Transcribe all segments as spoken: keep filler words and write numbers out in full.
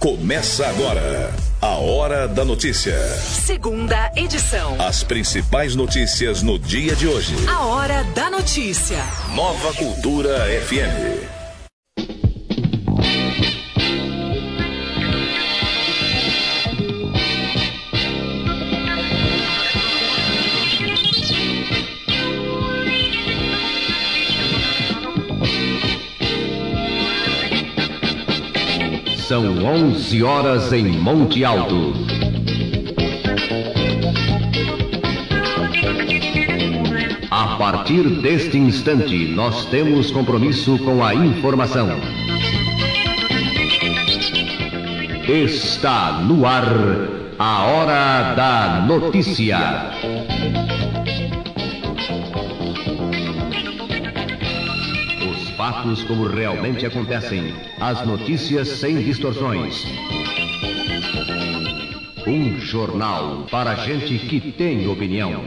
Começa agora a Hora da Notícia. Segunda edição. As principais notícias no dia de hoje. A Hora da Notícia. Nova Cultura F M. São onze horas em Monte Alto. A partir deste instante, nós temos compromisso com a informação. Está no ar a Hora da Notícia. Fatos como realmente acontecem, as notícias sem distorções. Um jornal para gente que tem opinião.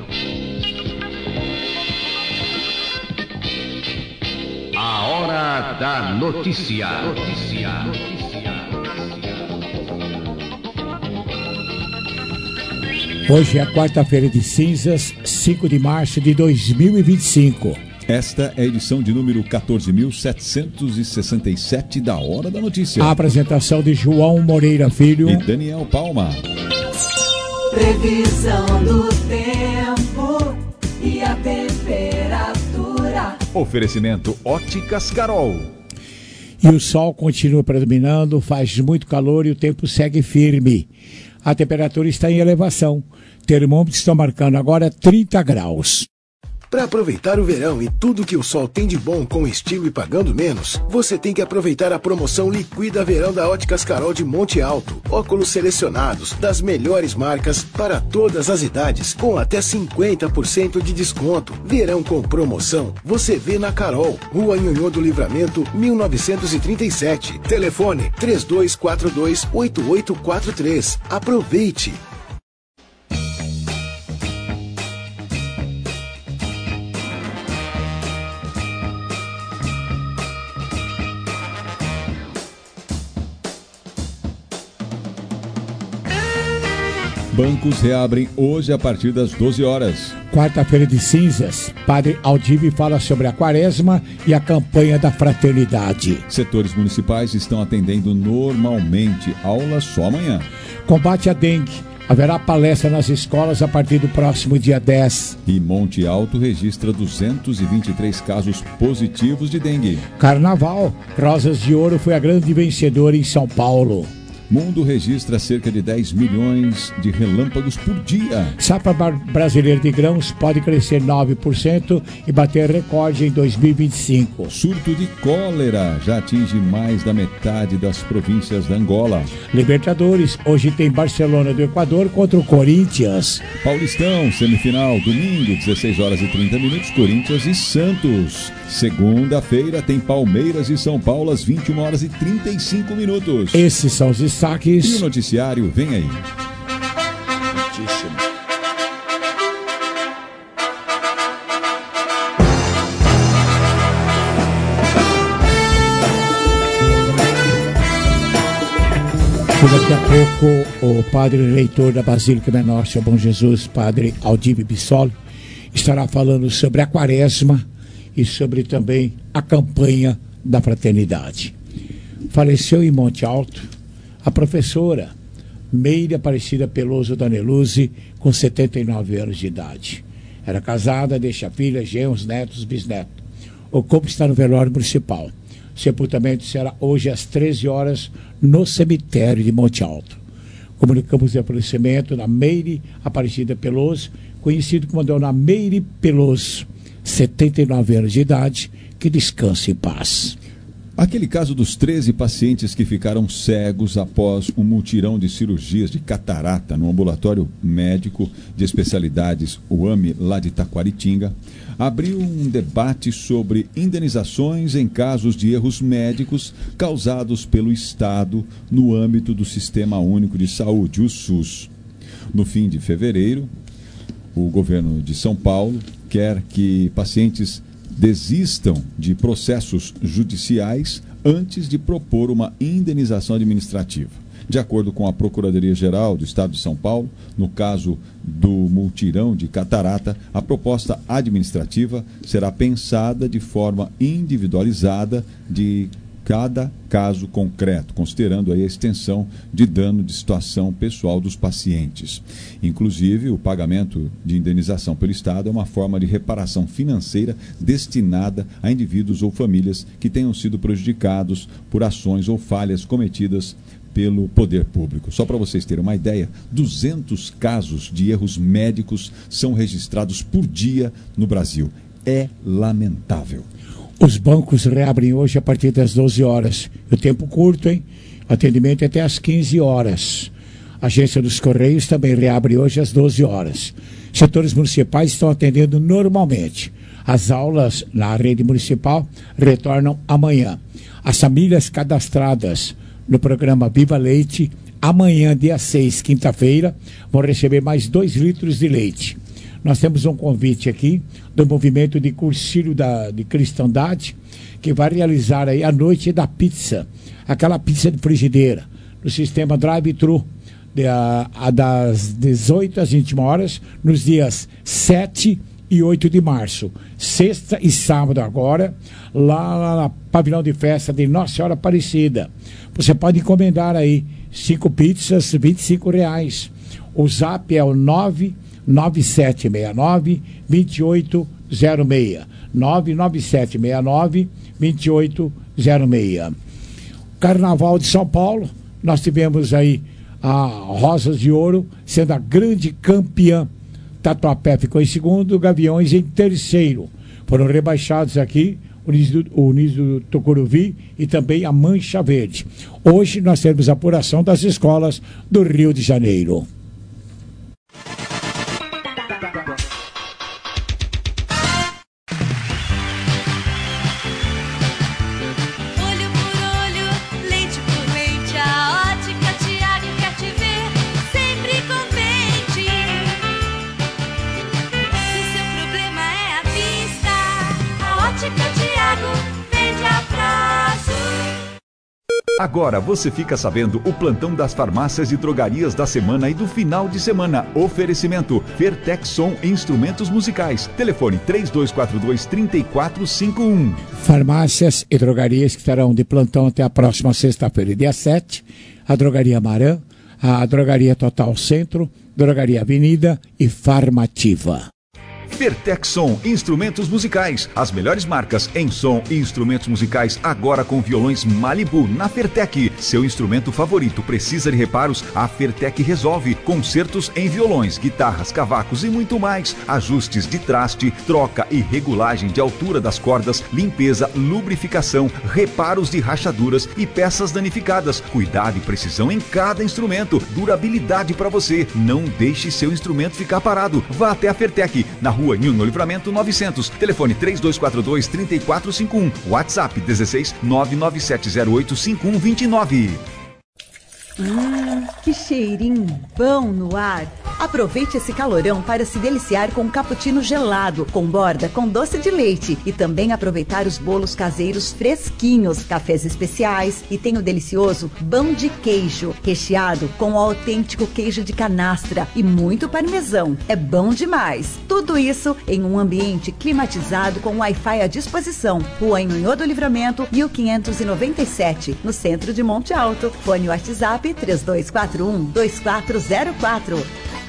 A Hora da Notícia. Notícia. Hoje é quarta-feira de cinzas, cinco de março de dois mil e vinte e cinco. Esta é a edição de número quatorze mil setecentos e sessenta e sete da Hora da Notícia. A apresentação de João Moreira Filho e Daniel Palma. Previsão do tempo e a temperatura. Oferecimento Óticas Carol. E o sol continua predominando, faz muito calor e o tempo segue firme. A temperatura está em elevação. Termômetros estão marcando agora trinta graus. Para aproveitar o verão e tudo que o sol tem de bom com estilo e pagando menos, você tem que aproveitar a promoção Liquida Verão da Óticas Carol de Monte Alto. Óculos selecionados das melhores marcas para todas as idades, com até cinquenta por cento de desconto. Verão com promoção, você vê na Carol. Rua Nhonhô do Livramento, mil novecentos e trinta e sete. Telefone três dois quatro dois, oito oito quatro três. Aproveite! Bancos reabrem hoje a partir das doze horas. Quarta-feira de cinzas, Padre Aldive fala sobre a quaresma e a campanha da fraternidade. Setores municipais estão atendendo normalmente. Aula só amanhã. Combate à dengue. Haverá palestra nas escolas a partir do próximo dia dez. E Monte Alto registra duzentos e vinte e três casos positivos de dengue. Carnaval. Rosas de Ouro foi a grande vencedora em São Paulo. Mundo registra cerca de dez milhões de relâmpagos por dia. Safra brasileira de grãos pode crescer nove por cento e bater recorde em dois mil e vinte e cinco. Surto de cólera já atinge mais da metade das províncias da Angola. Libertadores, hoje tem Barcelona do Equador contra o Corinthians. Paulistão, semifinal, domingo, dezesseis horas e trinta minutos, Corinthians e Santos. Segunda-feira tem Palmeiras e São Paulo às vinte e uma horas e trinta e cinco minutos. Esses são os destaques. E o noticiário vem aí. Notícia. Daqui a pouco o padre reitor da Basílica Menor, seu Bom Jesus, padre Aldive Bissoli, estará falando sobre a quaresma e sobre também a campanha da fraternidade. Faleceu em Monte Alto a professora Meire Aparecida Peloso Daneluzzi, com setenta e nove anos de idade. Era casada, deixa filhas, genros, netos, bisnetos. O corpo está no velório municipal. O sepultamento será hoje às treze horas no cemitério de Monte Alto. Comunicamos o falecimento da Meire Aparecida Peloso, conhecido como Dona Meire Peloso, setenta e nove anos de idade, que descanse em paz. Aquele caso dos treze pacientes que ficaram cegos após um mutirão de cirurgias de catarata no ambulatório médico de especialidades U A M lá de Taquaritinga, abriu um debate sobre indenizações em casos de erros médicos causados pelo Estado no âmbito do Sistema Único de Saúde, o SUS. No fim de fevereiro, o governo de São Paulo quer que pacientes desistam de processos judiciais antes de propor uma indenização administrativa. De acordo com a Procuradoria-Geral do Estado de São Paulo, no caso do multirão de Catarata, a proposta administrativa será pensada de forma individualizada de cada caso concreto, considerando aí a extensão de dano de situação pessoal dos pacientes. Inclusive, o pagamento de indenização pelo Estado é uma forma de reparação financeira destinada a indivíduos ou famílias que tenham sido prejudicados por ações ou falhas cometidas pelo poder público. Só para vocês terem uma ideia, duzentos casos de erros médicos são registrados por dia no Brasil. É lamentável. Os bancos reabrem hoje a partir das doze horas. O tempo curto, hein? Atendimento é até às quinze horas. A Agência dos Correios também reabre hoje às doze horas. Setores municipais estão atendendo normalmente. As aulas na rede municipal retornam amanhã. As famílias cadastradas no programa Viva Leite, amanhã, dia seis, quinta-feira, vão receber mais dois litros de leite. Nós temos um convite aqui do movimento de cursilho da, de cristandade, que vai realizar aí a noite da pizza, aquela pizza de frigideira, no sistema drive-thru, de, a, a das dezoito às vinte horas, nos dias sete e oito de março, sexta e sábado agora, lá, lá no pavilhão de festa de Nossa Senhora Aparecida. Você pode encomendar aí cinco pizzas, vinte e cinco reais. O zap é o nove nove sete seis nove, dois oito zero seis. nove nove sete seis nove, dois oito zero seis. Carnaval de São Paulo, nós tivemos aí a Rosas de Ouro sendo a grande campeã. Tatuapé ficou em segundo, Gaviões em terceiro. Foram rebaixados aqui o Unis do, o Unis do Tucuruvi e também a Mancha Verde. Hoje nós temos a apuração das escolas do Rio de Janeiro. Agora você fica sabendo o plantão das farmácias e drogarias da semana e do final de semana. Oferecimento Fertexson Instrumentos Musicais. Telefone três dois quatro dois, três quatro cinco um. Farmácias e drogarias que estarão de plantão até a próxima sexta-feira, dia sete. A Drogaria Marã, a Drogaria Total Centro, Drogaria Avenida e Farmativa. Fertexson Instrumentos Musicais. As melhores marcas em som e instrumentos musicais agora com violões Malibu na Fertec. Seu instrumento favorito precisa de reparos? A Fertec resolve. Concertos em violões, guitarras, cavacos e muito mais. Ajustes de traste, troca e regulagem de altura das cordas, limpeza, lubrificação, reparos de rachaduras e peças danificadas. Cuidado e precisão em cada instrumento. Durabilidade para você. Não deixe seu instrumento ficar parado. Vá até a Fertec, na Rua Nilno Livramento novecentos, telefone três dois quatro dois, três quatro cinco um, WhatsApp dezesseis, nove nove sete zero oito, cinco um dois nove. Hum, que cheirinho bom no ar. Aproveite esse calorão para se deliciar com um cappuccino gelado, com borda com doce de leite e também aproveitar os bolos caseiros fresquinhos, cafés especiais e tem o delicioso pão de queijo, recheado com o autêntico queijo de canastra e muito parmesão. É bom demais. Tudo isso em um ambiente climatizado com Wi-Fi à disposição. Rua Nhonhô do Livramento, mil quinhentos e noventa e sete, no centro de Monte Alto. Fone WhatsApp três dois quatro um, dois quatro zero quatro.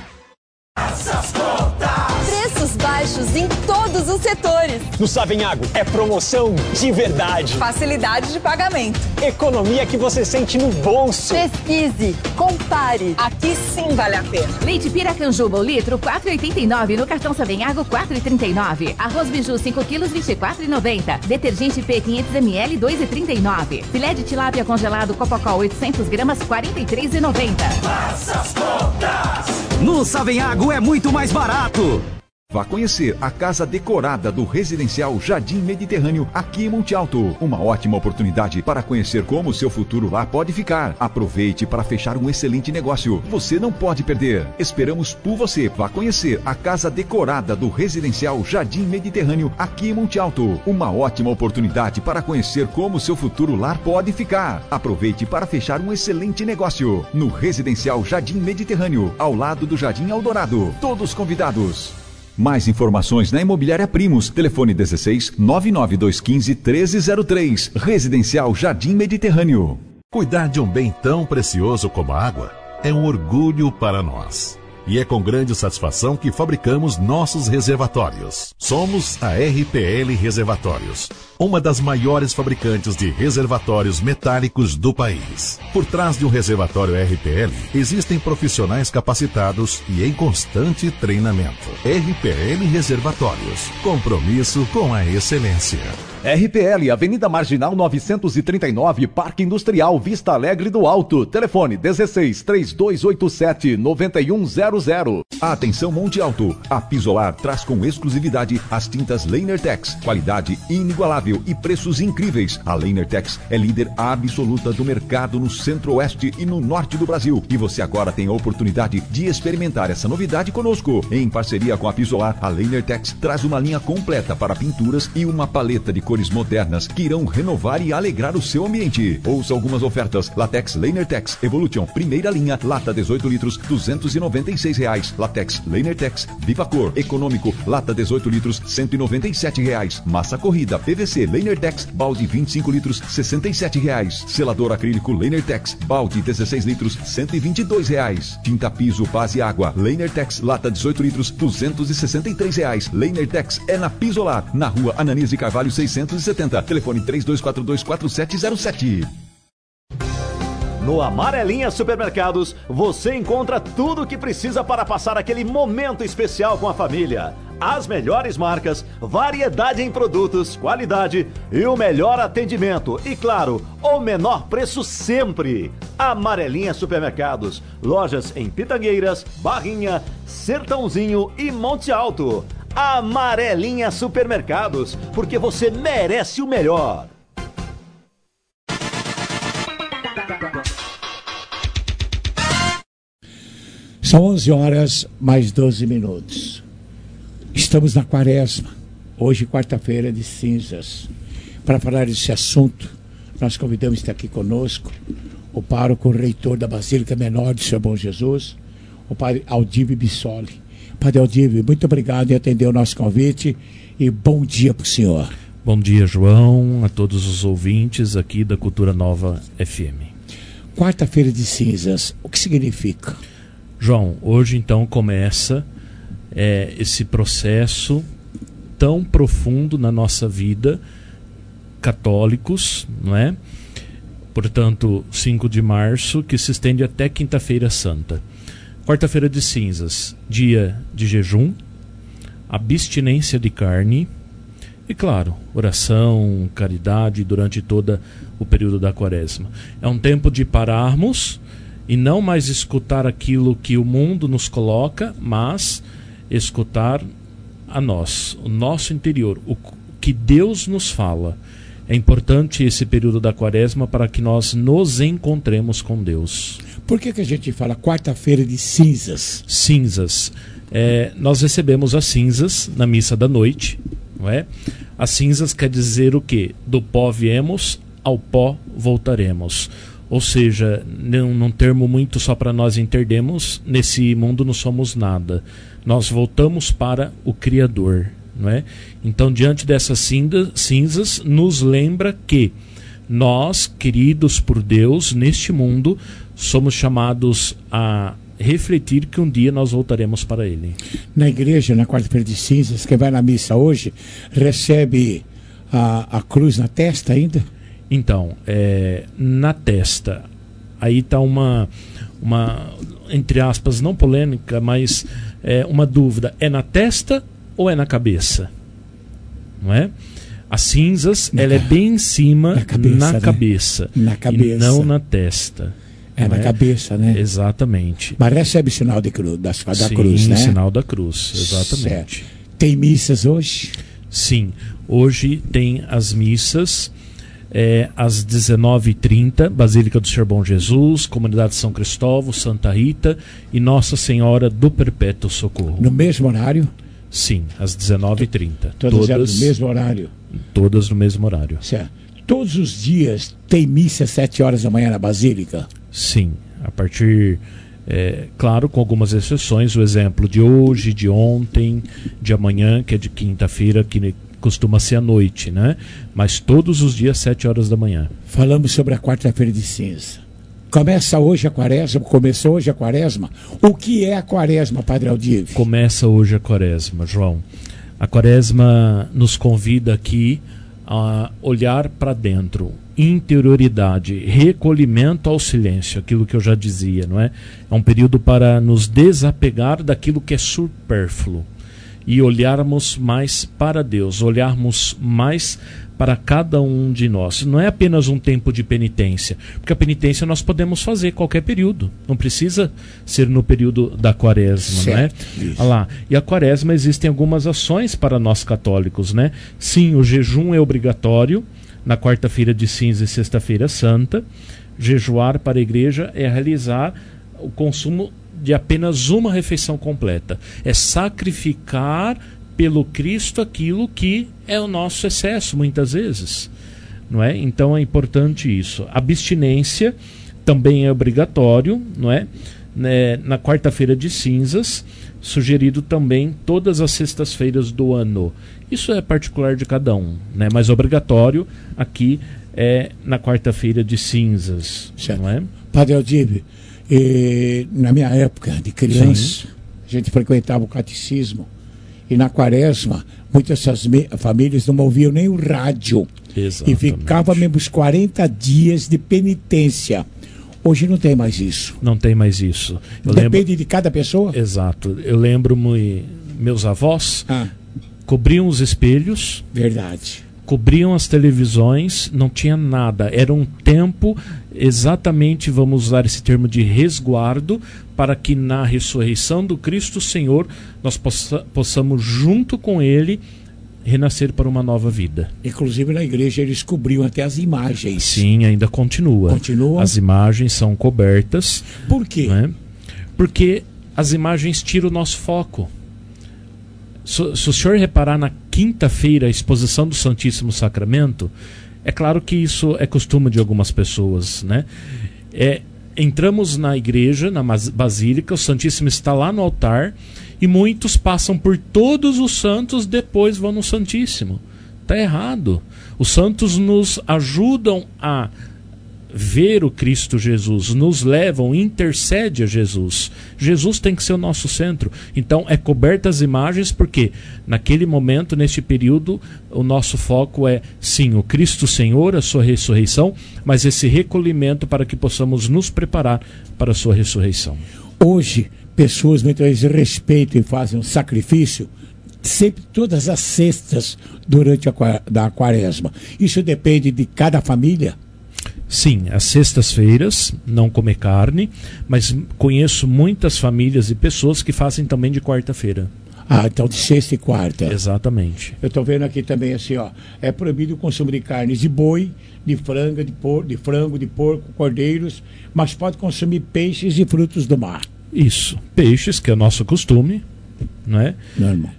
Preços baixos em todos os setores. No Savenhago é promoção de verdade. Facilidade de pagamento. Economia que você sente no bolso. Pesquise, compare. Aqui sim vale a pena. Leite Piracanjuba, o litro, quatro reais e oitenta e nove centavos. No cartão Savenhago, quatro reais e trinta e nove centavos. Arroz Biju, cinco quilos, vinte e quatro reais e noventa centavos. Detergente P, quinhentos mililitros, dois reais e trinta e nove centavos. Filé de tilápia congelado Copacol, oitocentas gramas, quarenta e três reais e noventa centavos. Faça as contas! No Savenhago é muito mais barato. Vá conhecer a casa decorada do Residencial Jardim Mediterrâneo aqui em Monte Alto. Uma ótima oportunidade para conhecer como o seu futuro lá pode ficar. Aproveite para fechar um excelente negócio. Você não pode perder. Esperamos por você. Vá conhecer a casa decorada do Residencial Jardim Mediterrâneo aqui em Monte Alto. Uma ótima oportunidade para conhecer como o seu futuro lar pode ficar. Aproveite para fechar um excelente negócio. No Residencial Jardim Mediterrâneo, ao lado do Jardim Eldorado. Todos convidados. Mais informações na Imobiliária Primos. Telefone dezesseis, nove nove dois um cinco, um três zero três. Residencial Jardim Mediterrâneo. Cuidar de um bem tão precioso como a água é um orgulho para nós. E é com grande satisfação que fabricamos nossos reservatórios. Somos a R P L Reservatórios, uma das maiores fabricantes de reservatórios metálicos do país. Por trás de um reservatório R P L, existem profissionais capacitados e em constante treinamento. R P L Reservatórios, compromisso com a excelência. R P L, Avenida Marginal novecentos e trinta e nove, Parque Industrial, Vista Alegre do Alto. Telefone dezesseis, três dois oito sete, nove um zero zero. Atenção Monte Alto, a Pisolar traz com exclusividade as tintas Lainertex, qualidade inigualável e preços incríveis. A Lainertex é líder absoluta do mercado no centro-oeste e no norte do Brasil. E você agora tem a oportunidade de experimentar essa novidade conosco. Em parceria com a Pisolar, a Lainertex traz uma linha completa para pinturas e uma paleta de cores modernas que irão renovar e alegrar o seu ambiente. Ouça algumas ofertas. Latex Lainertex Evolution, primeira linha, lata dezoito litros, duzentos e noventa e seis reais. Latex Lainertex Viva Cor, econômico, lata dezoito litros, cento e noventa e sete reais. Massa corrida P V C Lainertex, balde vinte e cinco litros, sessenta e sete reais. Selador acrílico Lainertex, balde dezesseis litros, cento e vinte e dois reais. Tinta piso base água Lainertex, lata dezoito litros, duzentos e sessenta e três reais. Lainertex é na Pisolar, na rua Ananias de Carvalho seiscentos e setenta. Telefone três dois quatro dois, quatro sete zero sete. No Amarelinha Supermercados, você encontra tudo o que precisa para passar aquele momento especial com a família. As melhores marcas, variedade em produtos, qualidade e o melhor atendimento. E claro, o menor preço sempre. Amarelinha Supermercados. Lojas em Pitangueiras, Barrinha, Sertãozinho e Monte Alto. Amarelinha Supermercados, porque você merece o melhor. São onze horas mais doze minutos. Estamos na quaresma. Hoje, quarta-feira de cinzas. Para falar desse assunto, nós convidamos estar aqui conosco o pároco reitor da Basílica Menor de Seu Bom Jesus, o padre Aldívio Bissoli. Padre Aldívio, muito obrigado em atender o nosso convite e bom dia para o senhor. Bom dia, João, a todos os ouvintes aqui da Cultura Nova F M. Quarta-feira de cinzas, o que significa? João, hoje então começa é, esse processo tão profundo na nossa vida, católicos, não é? Portanto, cinco de março, que se estende até Quinta-feira Santa. Quarta-feira de cinzas, dia de jejum, abstinência de carne e, claro, oração, caridade durante todo o período da quaresma. É um tempo de pararmos e não mais escutar aquilo que o mundo nos coloca, mas escutar a nós, o nosso interior, o que Deus nos fala. É importante esse período da quaresma para que nós nos encontremos com Deus. Por que que a gente fala quarta-feira de cinzas? Cinzas. É, nós recebemos as cinzas na missa da noite, não é? As cinzas quer dizer o quê? Do pó viemos, ao pó voltaremos. Ou seja, num, num termo muito só para nós entendermos, nesse mundo não somos nada. Nós voltamos para o Criador, não é? Então, diante dessas cinza, cinzas, nos lembra que nós, queridos por Deus, neste mundo, somos chamados a refletir que um dia nós voltaremos para Ele. Na igreja, na quarta-feira de cinzas, quem vai na missa hoje, recebe a, a cruz na testa ainda? Então, é, na testa, aí está uma, uma, entre aspas, não polêmica, mas é, uma dúvida. É na testa ou é na cabeça? Não é? As cinzas, na ela é bem em cima, na cabeça, na, né? cabeça, na cabeça, e não na testa. É na é? cabeça, né? Exatamente. Mas recebe sinal de cru, da, da Sim, cruz, né? sinal da cruz, exatamente. Certo. Tem missas hoje? Sim, hoje tem as missas é, às dezenove e trinta, Basílica do Senhor Bom Jesus, Comunidade São Cristóvão, Santa Rita e Nossa Senhora do Perpétuo Socorro. No mesmo horário? Sim, às dezenove e trinta. Todas, todas no mesmo horário? Todas no mesmo horário. Certo. Todos os dias tem missa às sete horas da manhã na Basílica? Sim, a partir... É, claro, com algumas exceções, o exemplo de hoje, de ontem, de amanhã, que é de quinta-feira, que costuma ser à noite, né? Mas todos os dias, sete horas da manhã. Falamos sobre a quarta-feira de cinza. Começa hoje a quaresma, começou hoje a quaresma. O que é a quaresma, Padre Aldir? Começa hoje a quaresma, João. A quaresma nos convida aqui a olhar para dentro, interioridade, recolhimento ao silêncio, aquilo que eu já dizia, não é? É um período para nos desapegar daquilo que é supérfluo e olharmos mais para Deus, olharmos mais para cada um de nós. Não é apenas um tempo de penitência, porque a penitência nós podemos fazer qualquer período, não precisa ser no período da quaresma, certo, não é? Olha lá. E a quaresma existem algumas ações para nós católicos, né? Sim, o jejum é obrigatório na quarta-feira de cinza e sexta-feira santa. Jejuar para a igreja é realizar o consumo de apenas uma refeição completa, é sacrificar pelo Cristo aquilo que é o nosso excesso, muitas vezes, não é? Então é importante isso. Abstinência também é obrigatório, não é? Né? Na quarta-feira de cinzas, sugerido também todas as sextas-feiras do ano. Isso é particular de cada um, né? Mas obrigatório aqui é na quarta-feira de cinzas, certo. Não é? Padre Aldir, eh, na minha época de criança, sim, a gente frequentava o catecismo. E na quaresma, muitas famílias não ouviam nem o rádio. Exatamente. E ficávamos quarenta dias de penitência. Hoje não tem mais isso. Não tem mais isso. Eu Depende lembro... de cada pessoa? Exato. Eu lembro-me, meus avós ah. cobriam os espelhos. Verdade. Cobriam as televisões, não tinha nada. Era um tempo, exatamente, vamos usar esse termo de resguardo, para que na ressurreição do Cristo Senhor nós possa, possamos, junto com Ele, renascer para uma nova vida. Inclusive na igreja eles cobriam até as imagens. Sim, ainda continua. Continua? As imagens são cobertas. Por quê? Né? Porque as imagens tiram o nosso foco. Se, se o senhor reparar na quinta-feira a exposição do Santíssimo Sacramento, é claro que isso é costume de algumas pessoas, né? É, entramos na igreja, na basílica, o Santíssimo está lá no altar e muitos passam por todos os santos, depois vão no Santíssimo. Está errado. Os santos nos ajudam a ver o Cristo Jesus, nos levam, intercede a Jesus. Jesus tem que ser o nosso centro. Então é coberta as imagens porque naquele momento, neste período, o nosso foco é sim o Cristo Senhor, a sua ressurreição, mas esse recolhimento para que possamos nos preparar para a sua ressurreição. Hoje, pessoas muitas vezes respeitam e fazem um sacrifício sempre todas as sextas durante a da quaresma. Isso depende de cada família? Sim, às sextas-feiras não comer carne, mas conheço muitas famílias e pessoas que fazem também de quarta-feira. Ah, então de sexta e quarta. Exatamente. Eu estou vendo aqui também assim, ó, é proibido o consumo de carnes de boi, de franga, de, por, de frango, de porco, cordeiros, mas pode consumir peixes e frutos do mar. Isso, peixes, que é o nosso costume, né? Normal.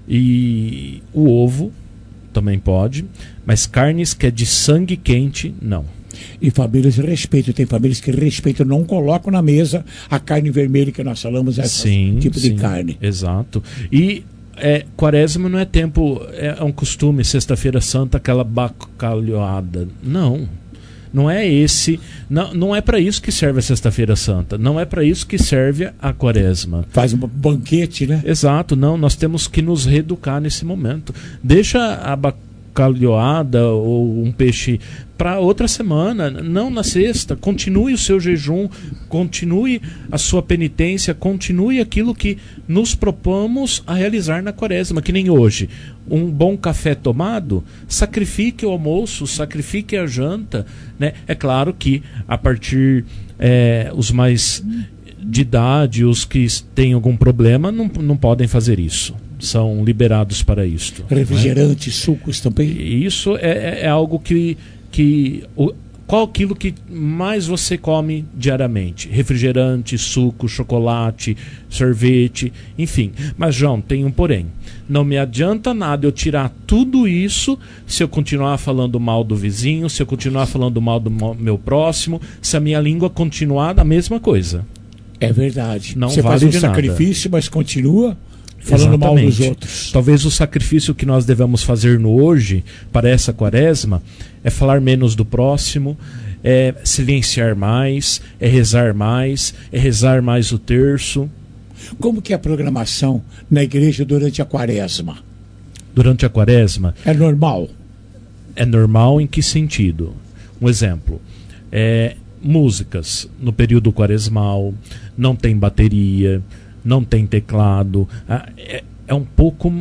E o ovo também pode, mas carnes que é de sangue quente, não. E famílias respeitam, tem famílias que respeitam, não colocam na mesa a carne vermelha que nós falamos, esse sim, tipo sim, de carne. Exato. E é, quaresma não é tempo, é um costume, sexta-feira santa, aquela bacalhoada. Não, não é esse, não, não é para isso que serve a sexta-feira santa, não é para isso que serve a quaresma. Faz um banquete, né? Exato, não, nós temos que nos reeducar nesse momento. Deixa a bacalhoada calhoada ou um peixe para outra semana, não na sexta. Continue o seu jejum, continue a sua penitência, continue aquilo que nos propomos a realizar na quaresma, que nem hoje. Um bom café tomado, sacrifique o almoço, sacrifique a janta, né? É claro que a partir é, os mais de idade, os que têm algum problema, não, não podem fazer isso. são liberados para isto. Refrigerantes, né? Sucos também? E isso é, é algo que... que o, qual aquilo que mais você come diariamente? Refrigerante, suco, chocolate, sorvete, enfim. Mas, João, tem um porém. Não me adianta nada eu tirar tudo isso se eu continuar falando mal do vizinho, se eu continuar falando mal do meu próximo, se a minha língua continuar a mesma coisa. É verdade. Não você vale faz um de sacrifício, nada. Mas continua falando Exatamente. mal dos outros. Talvez o sacrifício que nós devemos fazer no hoje, para essa quaresma, é falar menos do próximo, é silenciar mais, é rezar mais, é rezar mais o terço. Como que é a programação na igreja durante a quaresma? Durante a quaresma? É normal? É normal em que sentido? Um exemplo, é, músicas no período quaresmal, não tem bateria, não tem teclado, é, é um pouco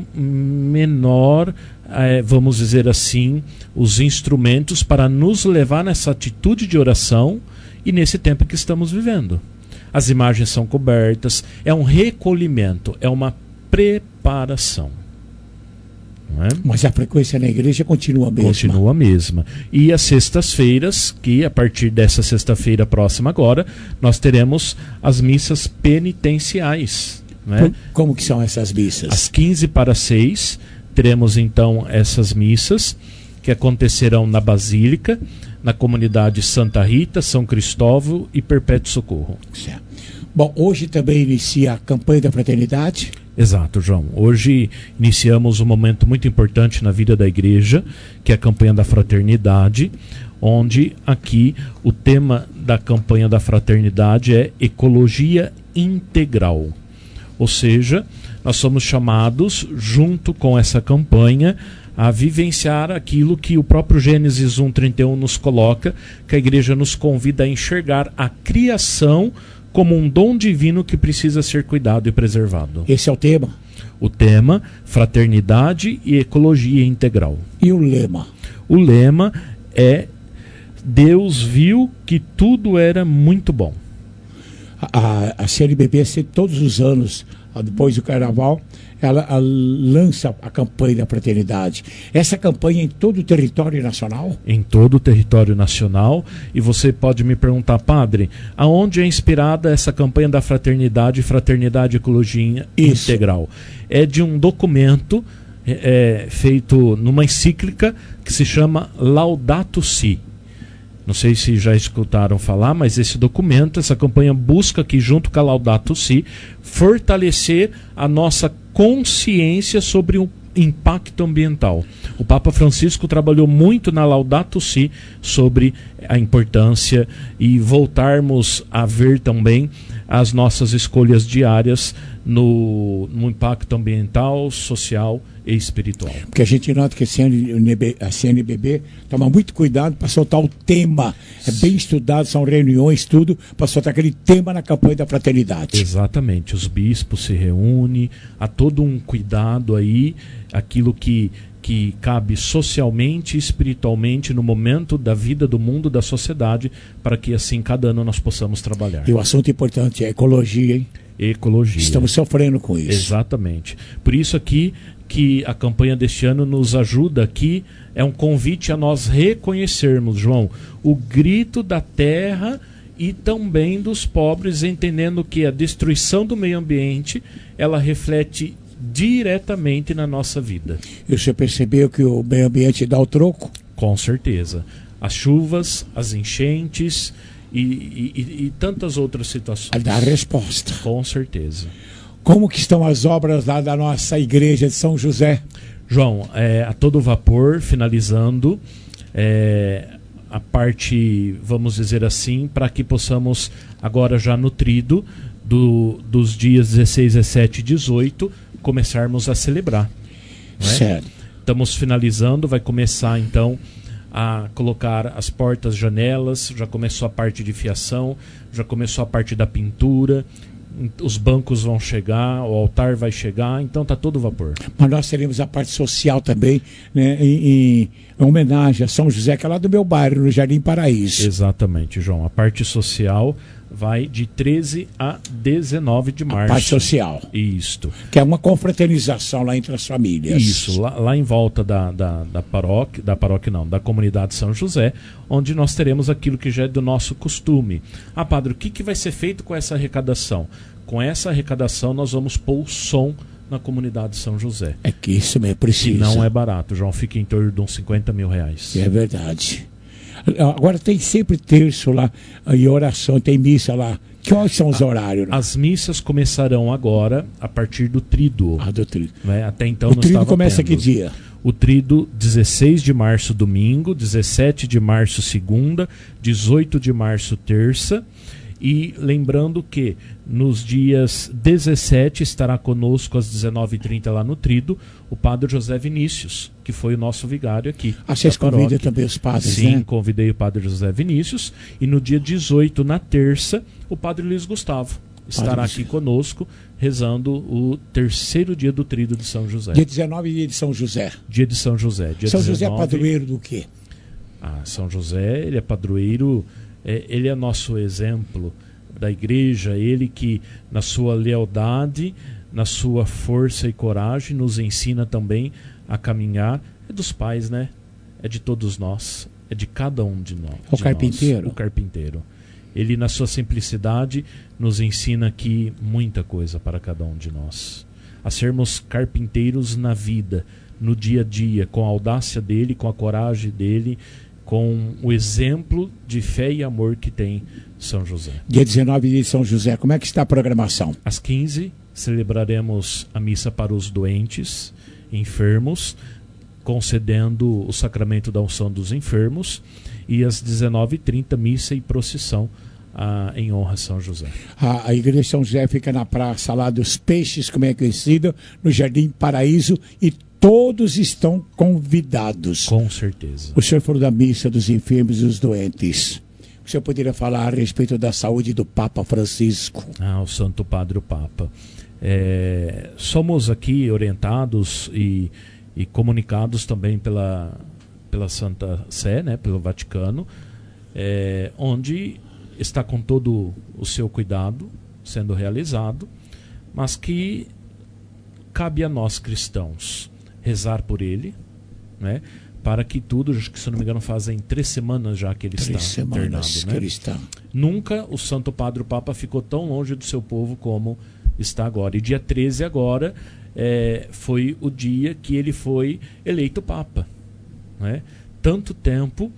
menor, é, vamos dizer assim, os instrumentos para nos levar nessa atitude de oração e nesse tempo que estamos vivendo. As imagens são cobertas, é um recolhimento, é uma preparação. Não é? Mas a frequência na igreja continua a mesma. Continua a mesma. E as sextas-feiras, que a partir dessa sexta-feira próxima agora, nós teremos as missas penitenciais. Né? Como que são essas missas? Às quinze para seis, teremos então essas missas que acontecerão na Basílica, na comunidade Santa Rita, São Cristóvão e Perpétuo Socorro. Certo. Bom, hoje também inicia a campanha da fraternidade. Exato, João. Hoje iniciamos um momento muito importante na vida da igreja, que é a campanha da fraternidade, onde aqui o tema da campanha da fraternidade é ecologia integral. Ou seja, nós somos chamados, junto com essa campanha, a vivenciar aquilo que o próprio Gênesis um, trinta e um nos coloca, que a igreja nos convida a enxergar a criação como um dom divino que precisa ser cuidado e preservado. Esse é o tema? O tema, fraternidade e ecologia integral. E o lema? O lema é Deus viu que tudo era muito bom. A, a C N B B, todos os anos, depois do Carnaval, ela, ela lança a campanha da fraternidade. Essa campanha é em todo o território nacional? Em todo o território nacional. E você pode me perguntar, padre, aonde é inspirada essa campanha da fraternidade, fraternidade e ecologia Isso. integral? É de um documento é, feito numa encíclica que se chama Laudato Si. Não sei se já escutaram falar, mas esse documento, essa campanha busca aqui, junto com a Laudato Si, fortalecer a nossa consciência sobre o impacto ambiental. O Papa Francisco trabalhou muito na Laudato Si sobre a importância e voltarmos a ver também as nossas escolhas diárias no, no impacto ambiental, social e espiritual. Porque a gente nota que a C N B B, a C N B B toma muito cuidado para soltar o tema. É bem estudado, são reuniões, tudo, para soltar aquele tema na campanha da fraternidade. Exatamente. Os bispos se reúnem, há todo um cuidado aí, aquilo que, que cabe socialmente e espiritualmente no momento da vida do mundo, da sociedade, para que assim cada ano nós possamos trabalhar. E o assunto importante é ecologia, hein? Ecologia. Estamos sofrendo com isso. Exatamente. Por isso aqui que a campanha deste ano nos ajuda aqui, é um convite a nós reconhecermos, João, o grito da terra e também dos pobres, entendendo que a destruição do meio ambiente, ela reflete diretamente na nossa vida. E você percebeu que o meio ambiente dá o troco? Com certeza. As chuvas, as enchentes e, e, e, e tantas outras situações. Dá a resposta. Com certeza. Como que estão as obras lá da nossa igreja de São José? João, é, a todo vapor, finalizando é, a parte, vamos dizer assim, para que possamos agora já nutrido do, dos dias dezesseis, dezessete e dezoito, começarmos a celebrar. Não é? Certo. Estamos finalizando, vai começar então a colocar as portas, janelas, já começou a parte de fiação, já começou a parte da pintura, os bancos vão chegar, o altar vai chegar, então está todo vapor. Mas nós teremos a parte social também, né, em, em homenagem a São José, que é lá do meu bairro, no Jardim Paraíso. Exatamente, João. A parte social, vai de treze a dezenove de março. A parte social. Isto. Que é uma confraternização lá entre as famílias. Isso, lá, lá em volta da, da, da paróquia, da paróquia não, da comunidade São José, onde nós teremos aquilo que já é do nosso costume. Ah, padre, o que, que vai ser feito com essa arrecadação? Com essa arrecadação nós vamos pôr o som na comunidade São José. É que isso mesmo precisa. E não é barato, João, fica em torno de uns cinquenta mil reais. É verdade. Agora tem sempre terço lá e oração, tem missa lá. Que horas são os horários? Né? As missas começarão agora a partir do tríduo. Ah, do tríduo. Né? Até então o não tríduo estava começa tendo. que dia? O tríduo, dezesseis de março, domingo, dezessete de março, segunda, dezoito de março, terça. E lembrando que nos dias dezessete estará conosco às dezenove e trinta lá no Tríduo o padre José Vinícius, que foi o nosso vigário aqui. Ah, vocês convidam também os padres, Sim, né? convidei o padre José Vinícius. E no dia dezoito, na terça, o padre Luiz Gustavo estará aqui conosco, rezando o terceiro dia do Tríduo de São José. Dia dezenove, dia de São José. Dia de São José. Dia São José dezenove, é padroeiro do quê? Ah, São José, ele é padroeiro, é, ele é nosso exemplo da igreja, ele que na sua lealdade, na sua força e coragem, nos ensina também a caminhar. É dos pais, né? É de todos nós, é de cada um de nós. O carpinteiro. Nós, o carpinteiro. Ele, na sua simplicidade, nos ensina aqui muita coisa para cada um de nós. A sermos carpinteiros na vida, no dia a dia, com a audácia dele, com a coragem dele, com o exemplo de fé e amor que tem São José. Dia dezenove de São José, como é que está a programação? Às quinze, celebraremos a missa para os doentes, enfermos, concedendo o sacramento da unção dos enfermos. E às dezenove e trinta, missa e procissão ah, em honra a São José. A, a igreja de São José fica na praça lá dos Peixes, como é conhecido, no Jardim Paraíso, e todos estão convidados. Com certeza. O senhor falou da missa dos enfermos e dos doentes. O senhor poderia falar a respeito da saúde do Papa Francisco? Ah, o Santo Padre o Papa. É, somos aqui orientados e, e comunicados também pela, pela Santa Sé, né, pelo Vaticano, é, onde está com todo o seu cuidado sendo realizado, mas que cabe a nós cristãos rezar por ele, né? Para que tudo, acho que se não me engano fazem três semanas já que ele três está semanas internado, que né? ele está. Nunca o Santo Padre o Papa ficou tão longe do seu povo como está agora. E dia treze agora é, foi o dia que ele foi eleito Papa, né? Tanto tempo,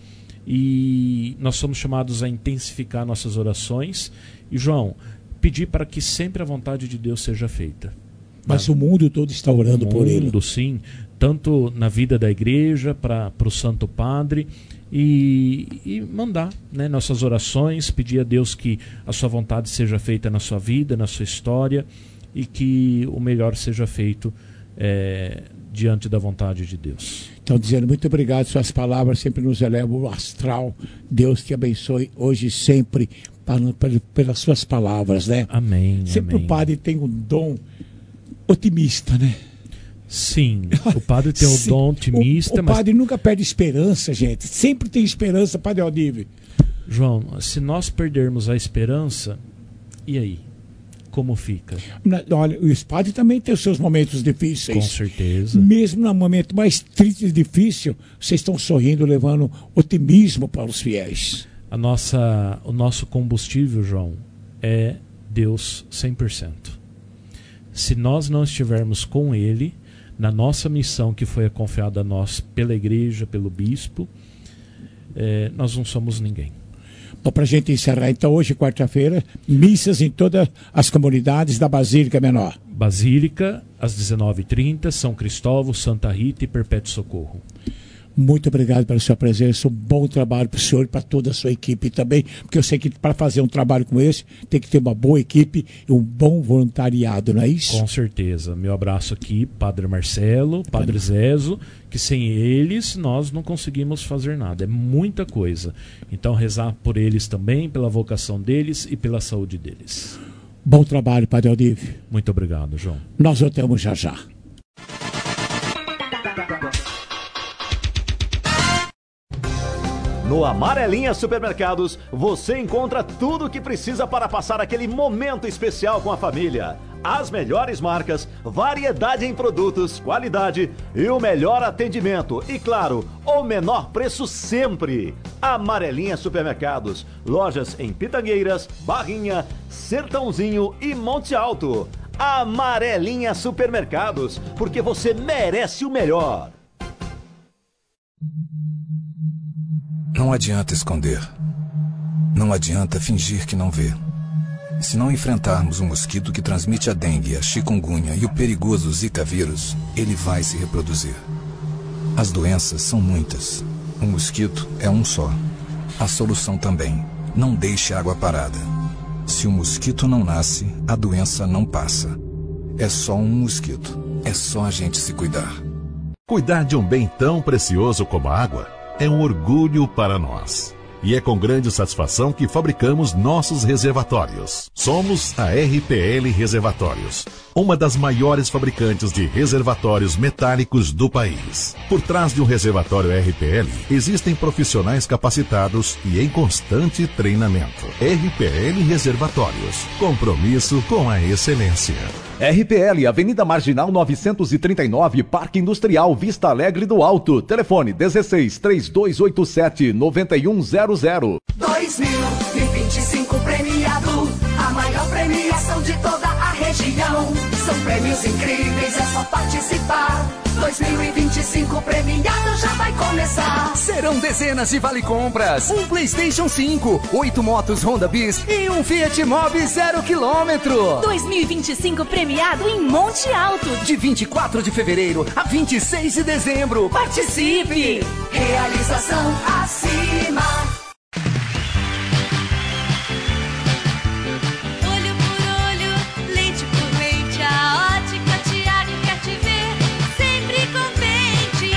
e nós somos chamados a intensificar nossas orações. E João, pedir para que sempre a vontade de Deus seja feita. Mas o mundo todo está orando por ele. O mundo, sim. Tanto na vida da igreja, para o Santo Padre, e, e mandar, né, nossas orações, pedir a Deus que a sua vontade seja feita na sua vida, na sua história, e que o melhor seja feito é, diante da vontade de Deus. Então, dizendo muito obrigado, suas palavras sempre nos elevam o astral. Deus te abençoe hoje e sempre para, para, pelas suas palavras, né? Amém. Sempre amém. O padre tem um dom otimista, né? Sim, o padre tem o Sim, dom otimista. O, o mas... padre nunca perde esperança, gente. Sempre tem esperança, Padre Aldívio. João, se nós perdermos a esperança, e aí? Como fica? Na, olha, os padres também têm os seus momentos difíceis. Com certeza. Mesmo no momento mais triste e difícil, vocês estão sorrindo, levando otimismo para os fiéis. A nossa, o nosso combustível, João, é Deus cem por cento. Se nós não estivermos com Ele, na nossa missão que foi confiada a nós pela igreja, pelo bispo, é, nós não somos ninguém. Bom, para a gente encerrar, então, hoje, quarta-feira, missas em todas as comunidades da Basílica Menor. Basílica, às dezenove e trinta, São Cristóvão, Santa Rita e Perpétuo Socorro. Muito obrigado pela sua presença, um bom trabalho para o senhor e para toda a sua equipe também, porque eu sei que para fazer um trabalho como esse, tem que ter uma boa equipe e um bom voluntariado, não é isso? Com certeza. Meu abraço aqui, Padre Marcelo, Padre Zezo, que sem eles nós não conseguimos fazer nada, é muita coisa. Então rezar por eles também, pela vocação deles e pela saúde deles. Bom trabalho, Padre Aldívio. Muito obrigado, João. Nós voltamos já já. No Amarelinha Supermercados, você encontra tudo o que precisa para passar aquele momento especial com a família. As melhores marcas, variedade em produtos, qualidade e o melhor atendimento. E claro, o menor preço sempre. Amarelinha Supermercados. Lojas em Pitangueiras, Barrinha, Sertãozinho e Monte Alto. Amarelinha Supermercados, porque você merece o melhor. Não adianta esconder. Não adianta fingir que não vê. Se não enfrentarmos um mosquito que transmite a dengue, a chikungunya e o perigoso Zika vírus, ele vai se reproduzir. As doenças são muitas. O mosquito é um só. A solução também. Não deixe água parada. Se o mosquito não nasce, a doença não passa. É só um mosquito. É só a gente se cuidar. Cuidar de um bem tão precioso como a água é um orgulho para nós. E é com grande satisfação que fabricamos nossos reservatórios. Somos a R P L Reservatórios, uma das maiores fabricantes de reservatórios metálicos do país. Por trás de um reservatório R P L, existem profissionais capacitados e em constante treinamento. R P L Reservatórios, compromisso com a excelência. R P L, Avenida Marginal novecentos e trinta e nove, Parque Industrial Vista Alegre do Alto. Telefone dezesseis, três dois oito sete, nove um zero zero. dois mil e vinte e cinco premiado, a maior premiação de toda a região. São prêmios incríveis, é só participar. dois mil e vinte e cinco premiado já vai começar. Serão dezenas de vale-compras, um PlayStation cinco, oito motos Honda Bis e um Fiat Mobi zero quilômetro. dois mil e vinte e cinco premiado em Monte Alto. De vinte e quatro de fevereiro a vinte e seis de dezembro. Participe! Realização acima. Olho por olho, leite por leite, a Ótica Tiago quer te ver sempre contente.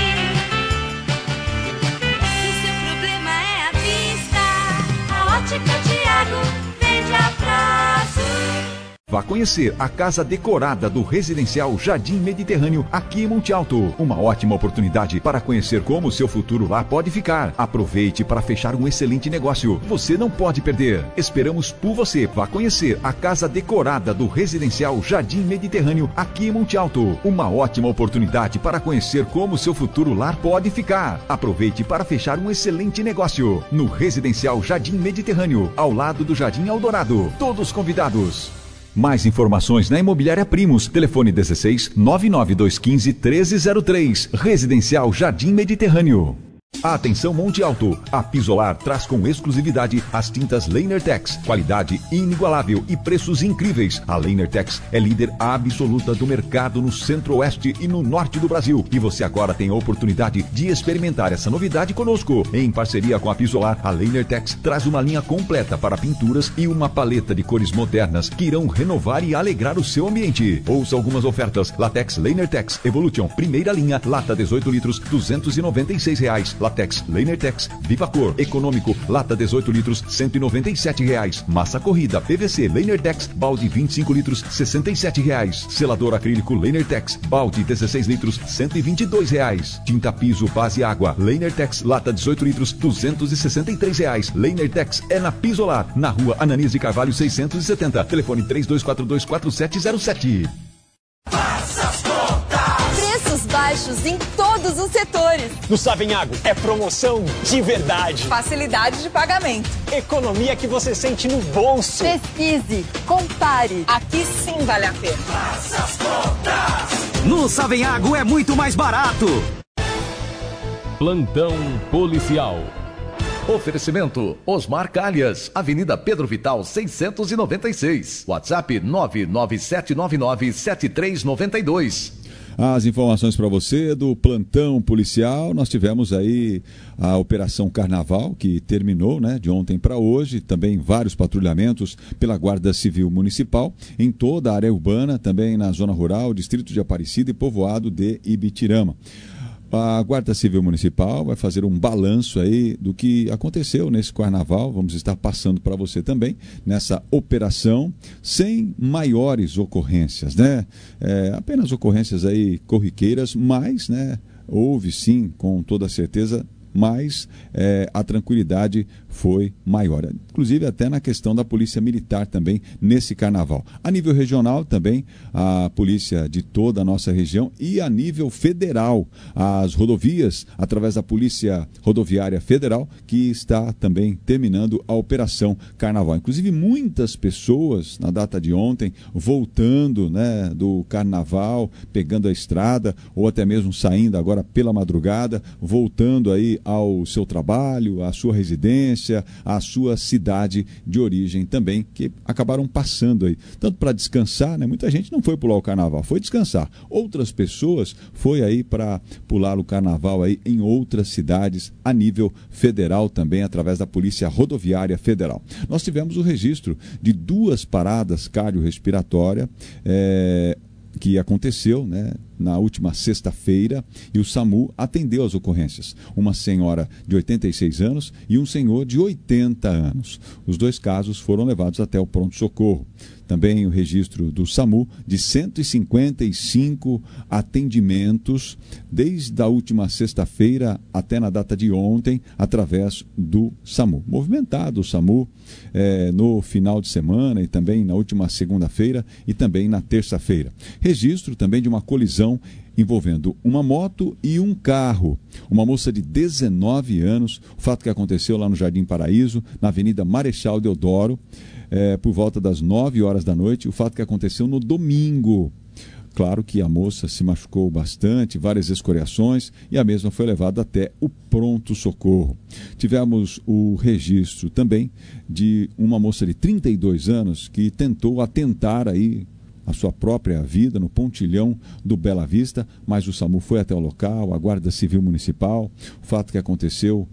Se o seu problema é a vista, a Ótica Tiago vende a prazo. Vá conhecer a casa decorada do Residencial Jardim Mediterrâneo aqui em Monte Alto. Uma ótima oportunidade para conhecer como o seu futuro lá pode ficar. Aproveite para fechar um excelente negócio. Você não pode perder. Esperamos por você. Vá conhecer a casa decorada do Residencial Jardim Mediterrâneo aqui em Monte Alto. Uma ótima oportunidade para conhecer como o seu futuro lá pode ficar. Aproveite para fechar um excelente negócio. No Residencial Jardim Mediterrâneo, ao lado do Jardim Eldorado. Todos convidados. Mais informações na Imobiliária Primos. Telefone dezesseis, nove nove dois um cinco, um três zero três. Residencial Jardim Mediterrâneo. Atenção Monte Alto, a Pisolar traz com exclusividade as tintas Lainertex, qualidade inigualável e preços incríveis. A Lainertex é líder absoluta do mercado no centro-oeste e no norte do Brasil. E você agora tem a oportunidade de experimentar essa novidade conosco. Em parceria com a Pisolar, a Lainertex traz uma linha completa para pinturas e uma paleta de cores modernas que irão renovar e alegrar o seu ambiente. Ouça algumas ofertas. Latex Lainertex Evolution, primeira linha, lata dezoito litros, duzentos e noventa e seis reais. Latex Lainertex Viva Cor econômico, lata dezoito litros, cento e noventa e sete reais. Massa corrida P V C Lainertex balde vinte e cinco litros, sessenta e sete reais. Selador acrílico Lainertex balde dezesseis litros, cento e vinte e dois reais. Tinta piso base água Lainertex lata dezoito litros, duzentos e sessenta e três reais. Lainertex é na Pisolar, na rua Ananias de Carvalho seiscentos e setenta. Telefone três dois quatro dois, quatro sete zero sete. Preços baixos em todos os setores. No Savenhago é promoção de verdade. Facilidade de pagamento. Economia que você sente no bolso. Pesquise, compare. Aqui sim vale a pena. Faça as contas. No Savenhago é muito mais barato. Plantão Policial. Oferecimento Osmar Calhas, Avenida Pedro Vital seiscentos e noventa e seis. WhatsApp nove nove sete nove nove sete três nove dois. As informações para você do plantão policial, nós tivemos aí a Operação Carnaval, que terminou, né, de ontem para hoje, também vários patrulhamentos pela Guarda Civil Municipal, em toda a área urbana, também na zona rural, distrito de Aparecida e povoado de Ibitirama. A Guarda Civil Municipal vai fazer um balanço aí do que aconteceu nesse carnaval. Vamos estar passando para você também nessa operação, sem maiores ocorrências, né? É, apenas ocorrências aí corriqueiras, mas, né, houve sim, com toda certeza, mas é, a tranquilidade foi maior. Inclusive até na questão da polícia militar também nesse carnaval. A nível regional também, a polícia de toda a nossa região e a nível federal, as rodovias, através da Polícia Rodoviária Federal, que está também terminando a Operação Carnaval. Inclusive muitas pessoas na data de ontem voltando, né, do carnaval, pegando a estrada ou até mesmo saindo agora pela madrugada, voltando aí ao seu trabalho, à sua residência, à sua cidade de origem também, que acabaram passando aí, tanto para descansar, né? Muita gente não foi pular o carnaval, foi descansar. Outras pessoas foi aí para pular o carnaval aí em outras cidades a nível federal também, através da Polícia Rodoviária Federal. Nós tivemos o registro de duas paradas cardiorrespiratórias, é, que aconteceu, né, na última sexta-feira, e o SAMU atendeu as ocorrências. Uma senhora de oitenta e seis anos e um senhor de oitenta anos. Os dois casos foram levados até o pronto-socorro. Também o registro do SAMU de cento e cinquenta e cinco atendimentos desde a última sexta-feira até na data de ontem, através do SAMU. Movimentado o SAMU eh, no final de semana e também na última segunda-feira e também na terça-feira. Registro também de uma colisão envolvendo uma moto e um carro. Uma moça de dezenove anos, o fato que aconteceu lá no Jardim Paraíso, na Avenida Marechal Deodoro, é, por volta das nove horas da noite, o fato que aconteceu no domingo. Claro que a moça se machucou bastante, várias escoriações, e a mesma foi levada até o pronto-socorro. Tivemos o registro também de uma moça de trinta e dois anos que tentou atentar aí a sua própria vida no pontilhão do Bela Vista, mas o SAMU foi até o local, a Guarda Civil Municipal. O fato que aconteceu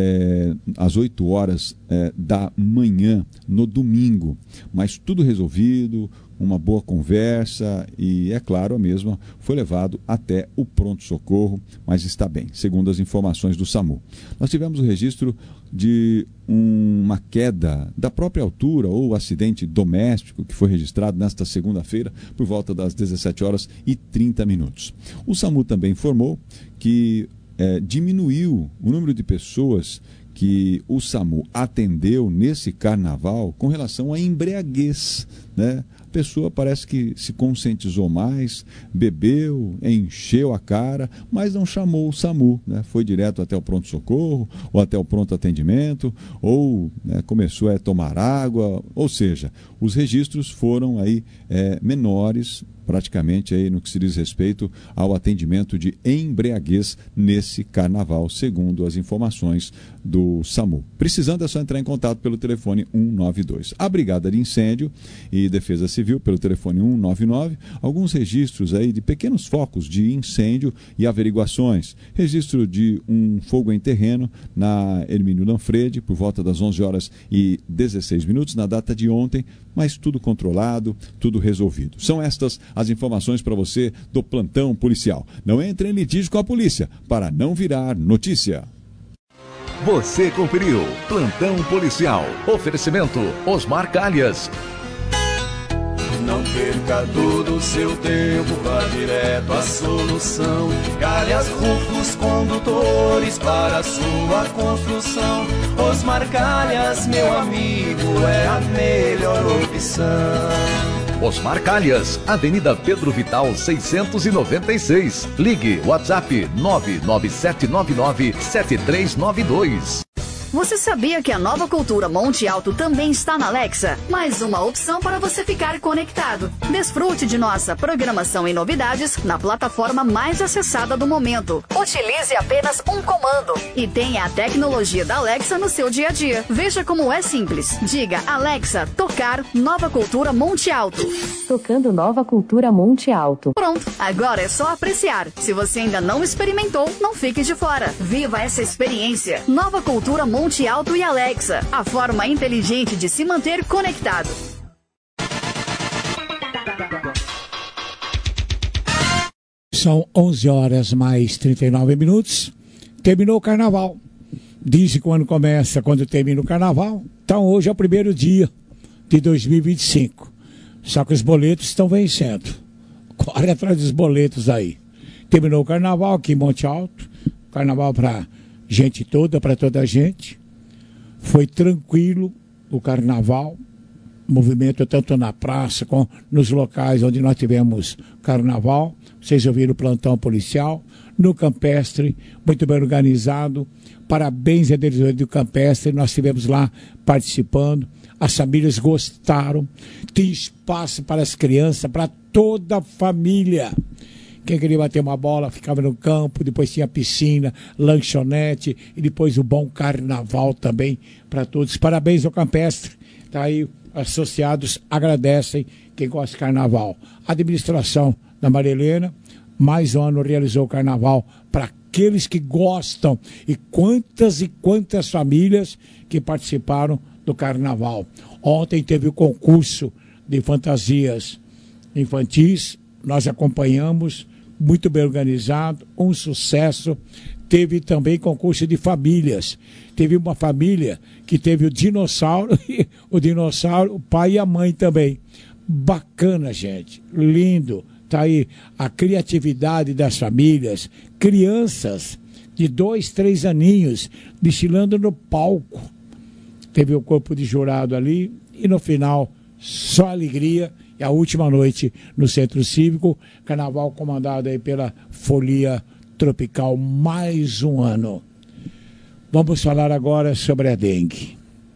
é, às oito horas é, da manhã, no domingo, mas tudo resolvido, uma boa conversa e, é claro, a mesma foi levado até o pronto-socorro, mas está bem, segundo as informações do SAMU. Nós tivemos o registro de uma queda da própria altura ou acidente doméstico que foi registrado nesta segunda-feira por volta das dezessete horas e trinta minutos. O SAMU também informou que é, diminuiu o número de pessoas que o SAMU atendeu nesse carnaval com relação à embriaguez, né? A pessoa parece que se conscientizou mais, bebeu, encheu a cara, mas não chamou o SAMU, né? Foi direto até o pronto-socorro, ou até o pronto atendimento, ou né, começou a tomar água, ou seja, os registros foram aí é, menores, praticamente aí no que se diz respeito ao atendimento de embriaguez nesse carnaval, segundo as informações do SAMU. Precisando é só entrar em contato pelo telefone um nove dois. A Brigada de Incêndio e Defesa Civil pelo telefone um nove nove, alguns registros aí de pequenos focos de incêndio e averiguações. Registro de um fogo em terreno na Hermínio Lanfredi por volta das onze horas e dezesseis minutos na data de ontem, mas tudo controlado, tudo resolvido. São estas as informações para você do plantão policial. Não entre em litígio com a polícia para não virar notícia. Você conferiu Plantão Policial. Oferecimento Osmar Calhas. Não perca todo o seu tempo, vá direto à solução. Calhas Rufos Condutores para a sua construção. Osmar Calhas, meu amigo, é a melhor opção. Osmar Calhas, Avenida Pedro Vital seiscentos e noventa e seis. Ligue WhatsApp nove nove sete nove nove sete três nove dois. Você sabia que a Nova Cultura Monte Alto também está na Alexa? Mais uma opção para você ficar conectado. Desfrute de nossa programação e novidades na plataforma mais acessada do momento. Utilize apenas um comando e tenha a tecnologia da Alexa no seu dia a dia. Veja como é simples. Diga Alexa, tocar Nova Cultura Monte Alto. Tocando Nova Cultura Monte Alto. Pronto, agora é só apreciar. Se você ainda não experimentou, não fique de fora. Viva essa experiência. Nova Cultura Monte Monte Alto e Alexa, a forma inteligente de se manter conectado. São onze horas mais trinta e nove minutos. Terminou o carnaval. Dizem quando começa, quando termina o carnaval. Então hoje é o primeiro dia de dois mil e vinte e cinco. Só que os boletos estão vencendo. Corre atrás dos boletos aí. Terminou o carnaval aqui em Monte Alto. Carnaval para gente toda para toda a gente. Foi tranquilo o carnaval, movimento tanto na praça como nos locais onde nós tivemos carnaval. Vocês ouviram o plantão policial, no Campestre, muito bem organizado. Parabéns à diretoria do Campestre, nós estivemos lá participando. As famílias gostaram, tem espaço para as crianças, para toda a família. Quem queria bater uma bola ficava no campo, depois tinha piscina, lanchonete e depois o bom carnaval também para todos. Parabéns ao Campestre, tá aí, associados agradecem quem gosta de carnaval. A administração da Maria Helena, mais um ano realizou o carnaval para aqueles que gostam e quantas e quantas famílias que participaram do carnaval. Ontem teve o concurso de fantasias infantis, nós acompanhamos, muito bem organizado, um sucesso. Teve também concurso de famílias. Teve uma família que teve o dinossauro, o dinossauro, o pai e a mãe também. Bacana, gente, lindo. Tá aí a criatividade das famílias, crianças de dois, três aninhos desfilando no palco. Teve o corpo de jurado ali e no final só alegria. E a última noite no Centro Cívico, carnaval comandado aí pela Folia Tropical, mais um ano. Vamos falar agora sobre a dengue.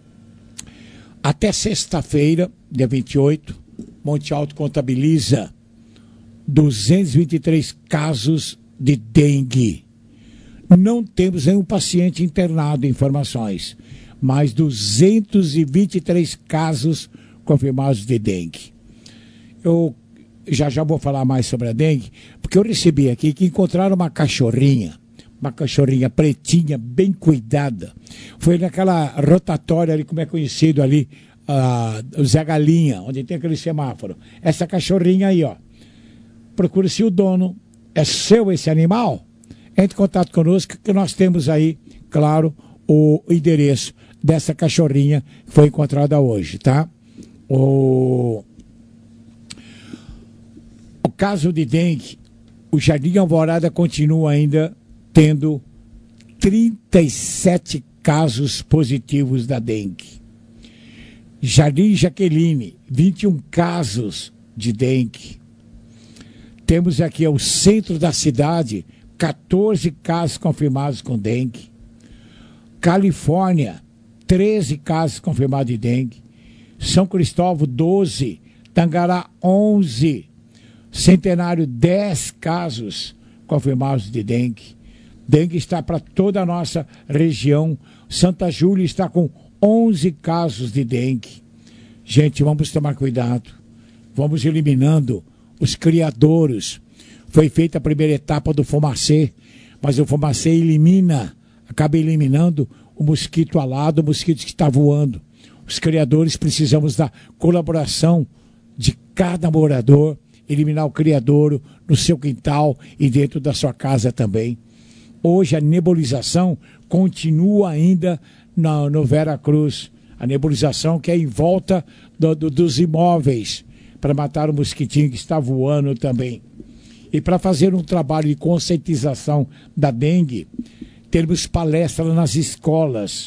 Até sexta-feira, dia vinte e oito, Monte Alto contabiliza duzentos e vinte e três casos de dengue. Não temos nenhum paciente internado, informações, mas duzentos e vinte e três casos confirmados de dengue. Eu já já vou falar mais sobre a dengue, porque eu recebi aqui que encontraram uma cachorrinha, uma cachorrinha pretinha, bem cuidada. Foi naquela rotatória ali, como é conhecido ali, uh, o Zé Galinha, onde tem aquele semáforo. Essa cachorrinha aí, ó. Procure-se o dono. É seu esse animal? Entre em contato conosco, que nós temos aí, claro, o endereço dessa cachorrinha que foi encontrada hoje, tá? O... O caso de dengue, o Jardim Alvorada continua ainda tendo trinta e sete casos positivos da dengue. Jardim Jaqueline, vinte e um casos de dengue. Temos aqui o centro da cidade, quatorze casos confirmados com dengue. Califórnia, treze casos confirmados de dengue. São Cristóvão, doze. Tangará, onze. Centenário, dez casos confirmados de dengue. Dengue está para toda a nossa região. Santa Júlia está com onze casos de dengue. Gente, vamos tomar cuidado. Vamos eliminando os criadouros. Foi feita a primeira etapa do fumacê, mas o fumacê elimina, acaba eliminando o mosquito alado, o mosquito que está voando. Os criadores precisamos da colaboração de cada morador, eliminar o criadouro no seu quintal e dentro da sua casa também. Hoje a nebulização continua ainda no, no Vera Cruz. A nebulização que é em volta do, do, dos imóveis, para matar o mosquitinho que está voando também. E para fazer um trabalho de conscientização da dengue, teremos palestra nas escolas.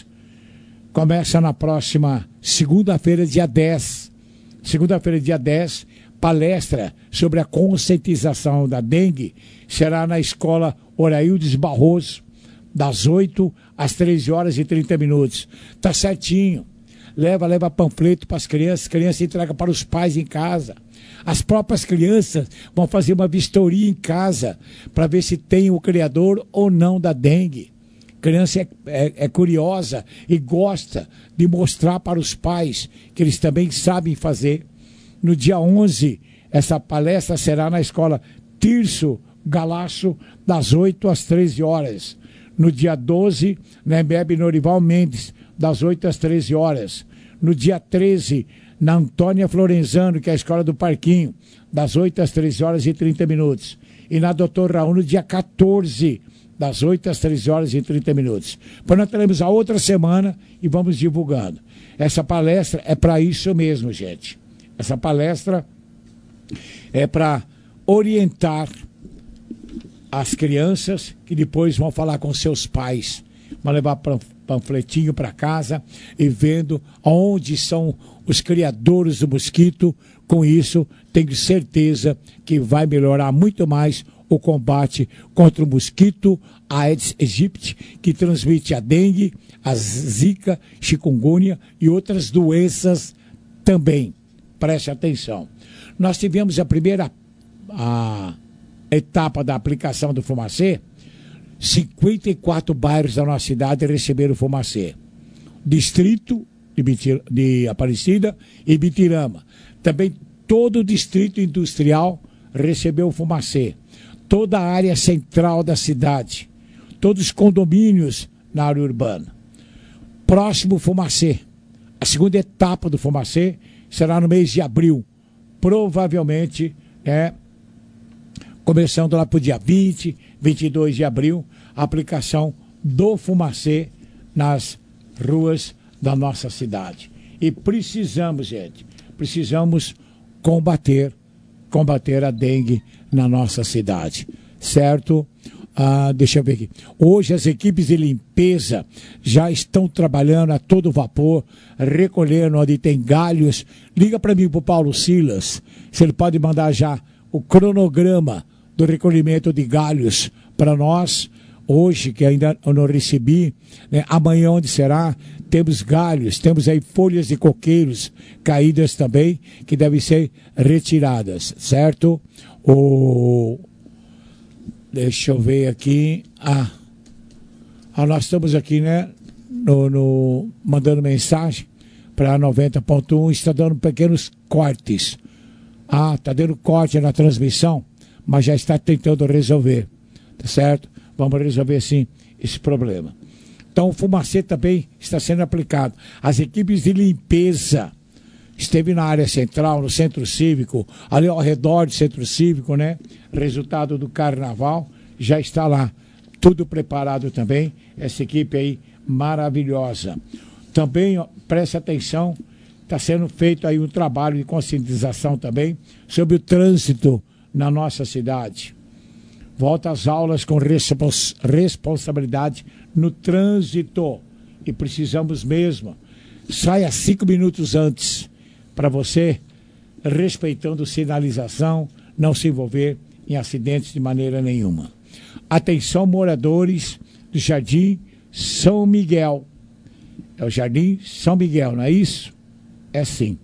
Começa na próxima segunda-feira, dia dez. Segunda-feira, dia dez, palestra sobre a conscientização da dengue será na escola Oraildes Barroso, das oito às treze horas e trinta minutos. Tá certinho. Leva, leva panfleto para as crianças, criança entrega para os pais em casa. As próprias crianças vão fazer uma vistoria em casa para ver se tem o criador ou não da dengue. A criança é, é, é curiosa e gosta de mostrar para os pais que eles também sabem fazer. No dia onze, essa palestra será na escola Tirso Galaço, das oito às treze horas. No dia doze, na Embebe Norival Mendes, das oito às treze horas. No dia treze, na Antônia Florenzano, que é a escola do Parquinho, das oito às treze horas e trinta minutos. E na doutor Raul, no dia quatorze, das oito às treze horas e trinta minutos. Depois nós teremos a outra semana e vamos divulgando. Essa palestra é para isso mesmo, gente. Essa palestra é para orientar as crianças que depois vão falar com seus pais. vão levar panfletinho para casa e vendo onde são os criadores do mosquito. Com isso, tenho certeza que vai melhorar muito mais o combate contra o mosquito Aedes aegypti, que transmite a dengue, a zika, chikungunya e outras doenças também. Preste atenção. Nós tivemos a primeira a etapa da aplicação do Fumacê. cinquenta e quatro bairros da nossa cidade receberam o Fumacê. Distrito de, Bitir, de Aparecida e Bitirama. Também todo o distrito industrial recebeu o Fumacê. Toda a área central da cidade. Todos os condomínios na área urbana. Próximo Fumacê. A segunda etapa do Fumacê será no mês de abril. Provavelmente, é, começando lá para o dia vinte, vinte e dois de abril, a aplicação do Fumacê nas ruas da nossa cidade. E precisamos, gente, precisamos combater, combater a dengue na nossa cidade, certo? Ah, deixa eu ver aqui. Hoje as equipes de limpeza já estão trabalhando a todo vapor, recolhendo onde tem galhos. Liga para mim, para o Paulo Silas, se ele pode mandar já o cronograma do recolhimento de galhos para nós. Hoje, que ainda eu não recebi, né? Amanhã onde será? Temos galhos, temos aí folhas de coqueiros caídas também, que devem ser retiradas, certo? O... Deixa eu ver aqui. Ah, ah nós estamos aqui, né? No, no... mandando mensagem para noventa ponto um, está dando pequenos cortes. Ah, está dando corte na transmissão, mas já está tentando resolver, tá certo? Vamos resolver, sim, esse problema. Então, o Fumacê também está sendo aplicado. As equipes de limpeza esteve na área central, no centro cívico, ali ao redor do centro cívico, né? Resultado do carnaval, já está lá. Tudo preparado também. Essa equipe aí maravilhosa. Também, ó, preste atenção, está sendo feito aí um trabalho de conscientização também sobre o trânsito na nossa cidade. Volta às aulas com respons- responsabilidade no trânsito. E precisamos mesmo. Saia cinco minutos antes para você, respeitando sinalização, não se envolver em acidentes de maneira nenhuma. Atenção, moradores do Jardim São Miguel. É o Jardim São Miguel, não é isso? É sim.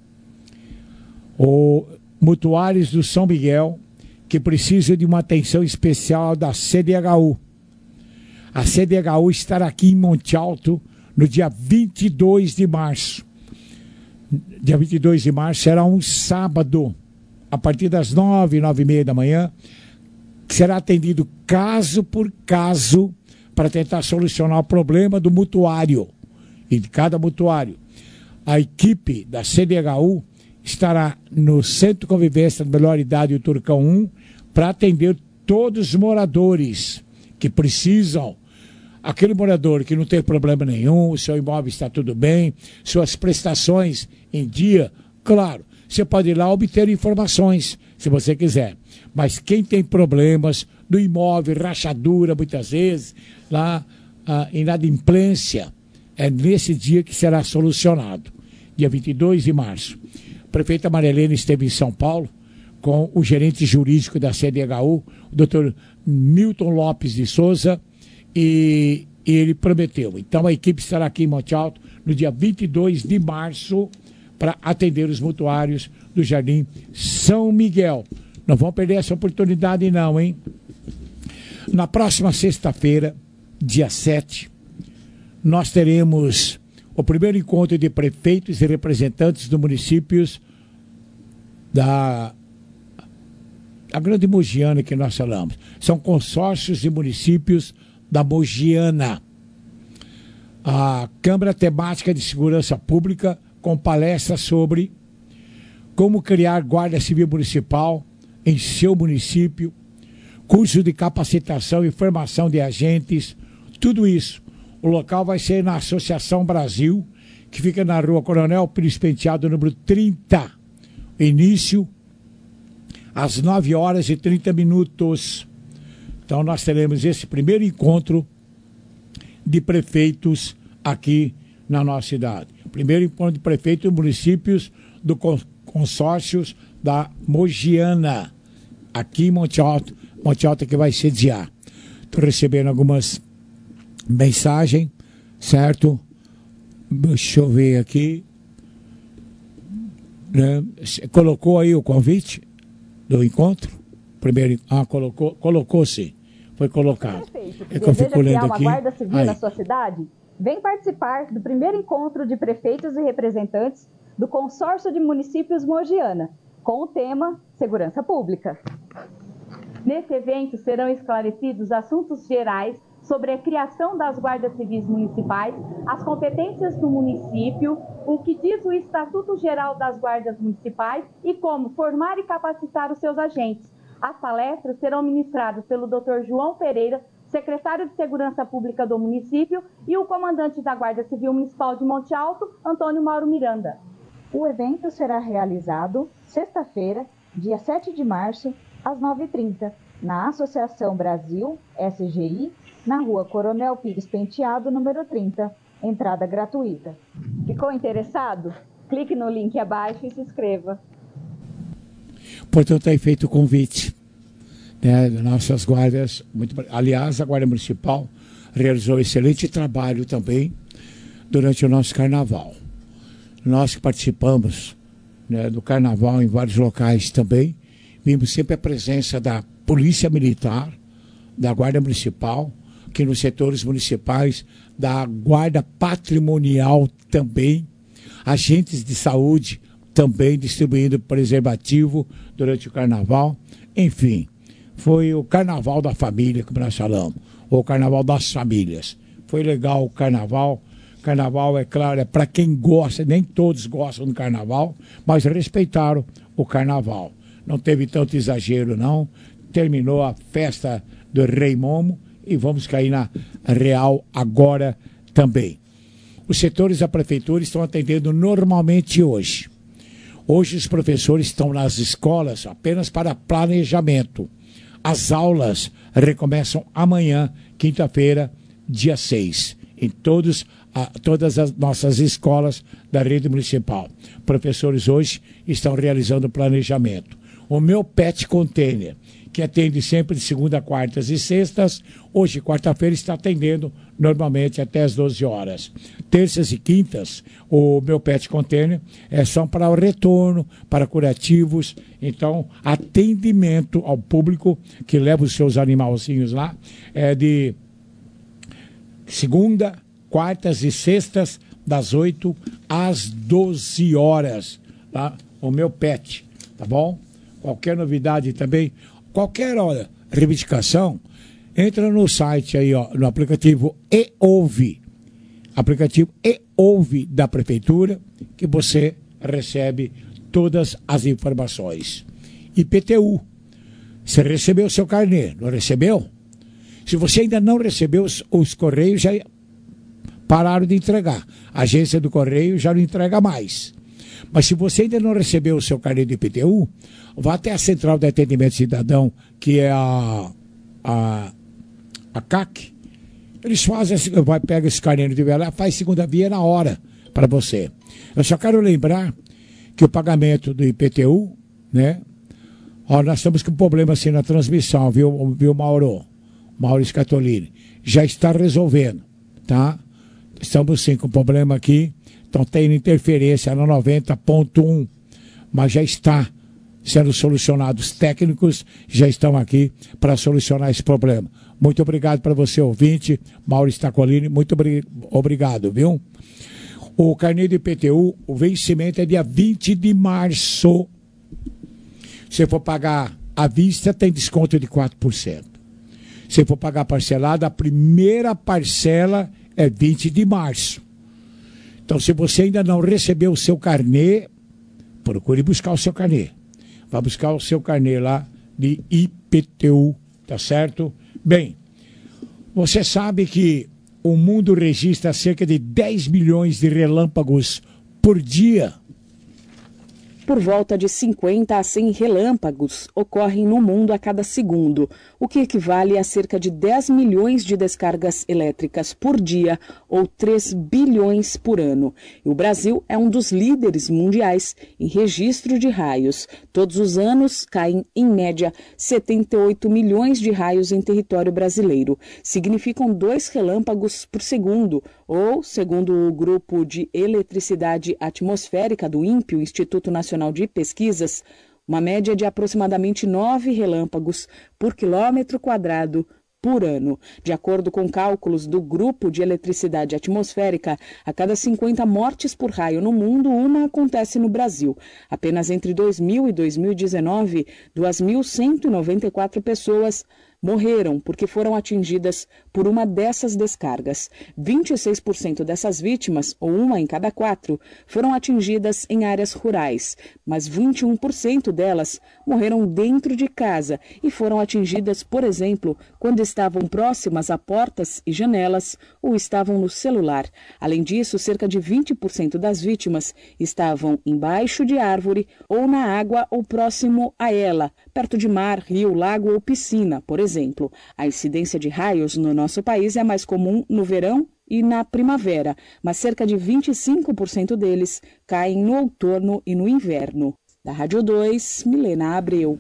O mutuários do São Miguel que precisam de uma atenção especial da C D H U. A C D H U estará aqui em Monte Alto no dia vinte e dois de março. Dia vinte e dois de março será um sábado, a partir das nove, nove e meia da manhã, que será atendido caso por caso para tentar solucionar o problema do mutuário e de cada mutuário. A equipe da C D H U estará no Centro de Convivência da Melhor Idade, o Turcão um, para atender todos os moradores que precisam. Aquele morador que não tem problema nenhum, o seu imóvel está tudo bem, suas prestações em dia, claro, você pode ir lá obter informações, se você quiser. Mas quem tem problemas do imóvel, rachadura muitas vezes, lá, a inadimplência, é nesse dia que será solucionado, dia vinte e dois de março. A prefeita Maria Helena esteve em São Paulo com o gerente jurídico da C D H U, o doutor Milton Lopes de Souza, e, e ele prometeu. Então a equipe estará aqui em Monte Alto no dia vinte e dois de março para atender os mutuários do Jardim São Miguel. Não vão perder essa oportunidade não, hein? Na próxima sexta-feira, dia sete, nós teremos o primeiro encontro de prefeitos e representantes dos municípios da a Grande Mogiana que nós falamos. São consórcios de municípios da Mogiana. A Câmara Temática de Segurança Pública com palestra sobre como criar Guarda Civil Municipal em seu município, curso de capacitação e formação de agentes, tudo isso. O local vai ser na Associação Brasil, que fica na Rua Coronel Pires Penteado, número trinta. Início às nove horas e trinta minutos. Então nós teremos esse primeiro encontro de prefeitos aqui na nossa cidade. Primeiro encontro de prefeitos e municípios do consórcio da Mogiana, aqui em Monte Alto, Monte Alto que vai sediar. Estou recebendo algumas mensagens, certo? Deixa eu ver aqui. Né? Colocou aí o convite do encontro? Primeiro, ah, colocou, colocou sim. Foi colocado. Prefeito, é que eu fico lendo uma aqui. guarda civil aí. Na sua cidade? Vem participar do primeiro encontro de prefeitos e representantes do Consórcio de Municípios Mogiana, com o tema Segurança Pública. Nesse evento serão esclarecidos assuntos gerais sobre a criação das guardas civis municipais, as competências do município, o que diz o Estatuto Geral das Guardas Municipais e como formar e capacitar os seus agentes. As palestras serão ministradas pelo doutor João Pereira, secretário de Segurança Pública do município, e o comandante da Guarda Civil Municipal de Monte Alto, Antônio Mauro Miranda. O evento será realizado sexta-feira, dia sete de março, às nove e trinta, na Associação Brasil, S G I, na rua Coronel Pires Penteado, número trinta, entrada gratuita. Ficou interessado? Clique no link abaixo e se inscreva. Portanto, aí feito o convite, né, nossas guardas. Muito, aliás, a Guarda Municipal realizou um excelente trabalho também durante o nosso carnaval. Nós que participamos, né, do carnaval em vários locais também, vimos sempre a presença da Polícia Militar, da Guarda Municipal, que nos setores municipais, da Guarda Patrimonial também, agentes de saúde também distribuindo preservativo durante o carnaval. Enfim, foi o carnaval da família, como nós falamos, ou o carnaval das famílias. Foi legal o carnaval. Carnaval, é claro, é para quem gosta, nem todos gostam do carnaval, mas respeitaram o carnaval. Não teve tanto exagero, não. Terminou a festa do Rei Momo e vamos cair na Real agora também. Os setores da prefeitura estão atendendo normalmente hoje. Hoje os professores estão nas escolas apenas para planejamento. As aulas recomeçam amanhã, quinta-feira, dia seis, em todos, a, todas as nossas escolas da rede municipal. Professores hoje estão realizando planejamento. O meu pet container, que atende sempre de segunda, quartas e sextas, hoje, quarta-feira, está atendendo normalmente até as doze horas. Terças e quintas, o meu pet container é só para o retorno, para curativos. Então, atendimento ao público que leva os seus animalzinhos lá é de segunda, quartas e sextas, das oito às doze horas. Tá? O meu pet, tá bom? Qualquer novidade também, qualquer hora, reivindicação, entra no site aí, ó, no aplicativo E-Ouve, aplicativo E-Ouve da Prefeitura, que você recebe todas as informações. I P T U, você recebeu o seu carnê, não recebeu? Se você ainda não recebeu, os, os Correios já pararam de entregar. A agência do Correio já não entrega mais. Mas se você ainda não recebeu o seu carnê do I P T U, vá até a Central de Atendimento Cidadão, que é a, a, a C A C. Eles fazem, vai, pega esse carnê de lá, faz segunda via na hora para você. Eu só quero lembrar que o pagamento do I P T U, né? Ó, nós estamos com um problema assim na transmissão, viu, viu Mauro? Mauro Scatolini. Já está resolvendo, tá? Estamos sim com problema aqui. Então tem interferência na noventa ponto um, mas já está sendo solucionado. Os técnicos já estão aqui para solucionar esse problema. Muito obrigado para você, ouvinte, Maurício Tacolini, muito obrigado, viu? O carnê do I P T U, o vencimento é dia vinte de março. Se for pagar à vista, tem desconto de quatro por cento. Se for pagar parcelado, a primeira parcela é vinte de março. Então, se você ainda não recebeu o seu carnê, procure buscar o seu carnê. Vá buscar o seu carnê lá de I P T U, tá certo? Bem, você sabe que o mundo registra cerca de dez milhões de relâmpagos por dia. Por volta de cinquenta a cem relâmpagos ocorrem no mundo a cada segundo, o que equivale a cerca de dez milhões de descargas elétricas por dia ou três bilhões por ano. E o Brasil é um dos líderes mundiais em registro de raios. Todos os anos caem, em média, setenta e oito milhões de raios em território brasileiro. Significam dois relâmpagos por segundo, ou, segundo o Grupo de Eletricidade Atmosférica do INPE, o Instituto Nacional de Pesquisas, uma média de aproximadamente nove relâmpagos por quilômetro quadrado por ano. De acordo com cálculos do Grupo de Eletricidade Atmosférica, a cada cinquenta mortes por raio no mundo, uma acontece no Brasil. Apenas entre dois mil e dois mil e dezenove, duas mil cento e noventa e quatro pessoas morreram porque foram atingidas por uma dessas descargas. vinte e seis por cento dessas vítimas, ou uma em cada quatro, foram atingidas em áreas rurais, mas vinte e um por cento delas morreram dentro de casa e foram atingidas, por exemplo, quando estavam próximas a portas e janelas ou estavam no celular. Além disso, cerca de vinte por cento das vítimas estavam embaixo de árvore ou na água ou próximo a ela, perto de mar, rio, lago ou piscina, por exemplo. Exemplo, a incidência de raios no nosso país é mais comum no verão e na primavera, mas cerca de vinte e cinco por cento deles caem no outono e no inverno. Da Rádio dois, Milena Abreu.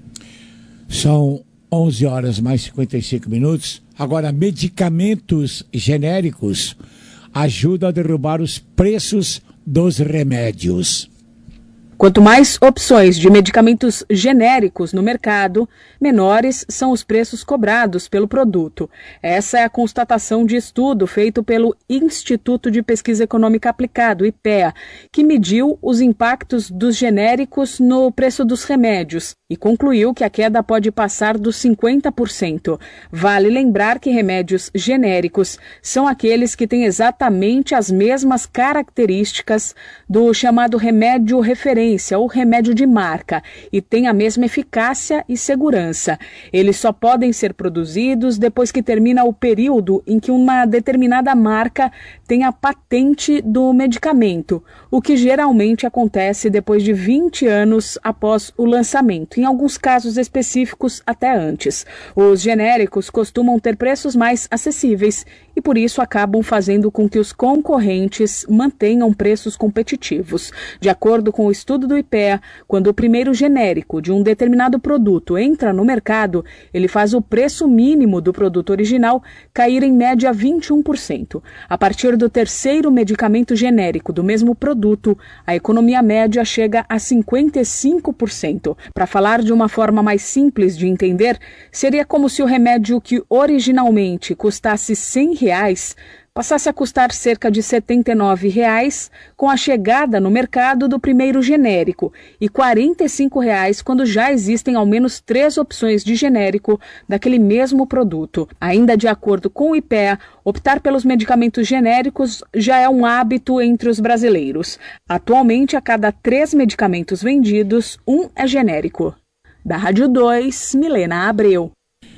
São onze horas mais cinquenta e cinco minutos. Agora, medicamentos genéricos ajudam a derrubar os preços dos remédios. Quanto mais opções de medicamentos genéricos no mercado, menores são os preços cobrados pelo produto. Essa é a constatação de estudo feito pelo Instituto de Pesquisa Econômica Aplicada, o I P E A, que mediu os impactos dos genéricos no preço dos remédios e concluiu que a queda pode passar dos cinquenta por cento. Vale lembrar que remédios genéricos são aqueles que têm exatamente as mesmas características do chamado remédio referência, ou remédio de marca, e tem a mesma eficácia e segurança. Eles só podem ser produzidos depois que termina o período em que uma determinada marca tem a patente do medicamento, o que geralmente acontece depois de vinte anos após o lançamento, em alguns casos específicos até antes. Os genéricos costumam ter preços mais acessíveis e por isso acabam fazendo com que os concorrentes mantenham preços competitivos. De acordo com o estudo do I P E A, quando o primeiro genérico de um determinado produto entra no mercado, ele faz o preço mínimo do produto original cair em média vinte e um por cento. A partir do terceiro medicamento genérico do mesmo produto, a economia média chega a cinquenta e cinco por cento. Para falar de uma forma mais simples de entender, seria como se o remédio que originalmente custasse cem reais passasse a custar cerca de setenta e nove reais com a chegada no mercado do primeiro genérico e quarenta e cinco reais quando já existem ao menos três opções de genérico daquele mesmo produto. Ainda de acordo com o I P E A, optar pelos medicamentos genéricos já é um hábito entre os brasileiros. Atualmente, a cada três medicamentos vendidos, um é genérico. Da Rádio dois, Milena Abreu.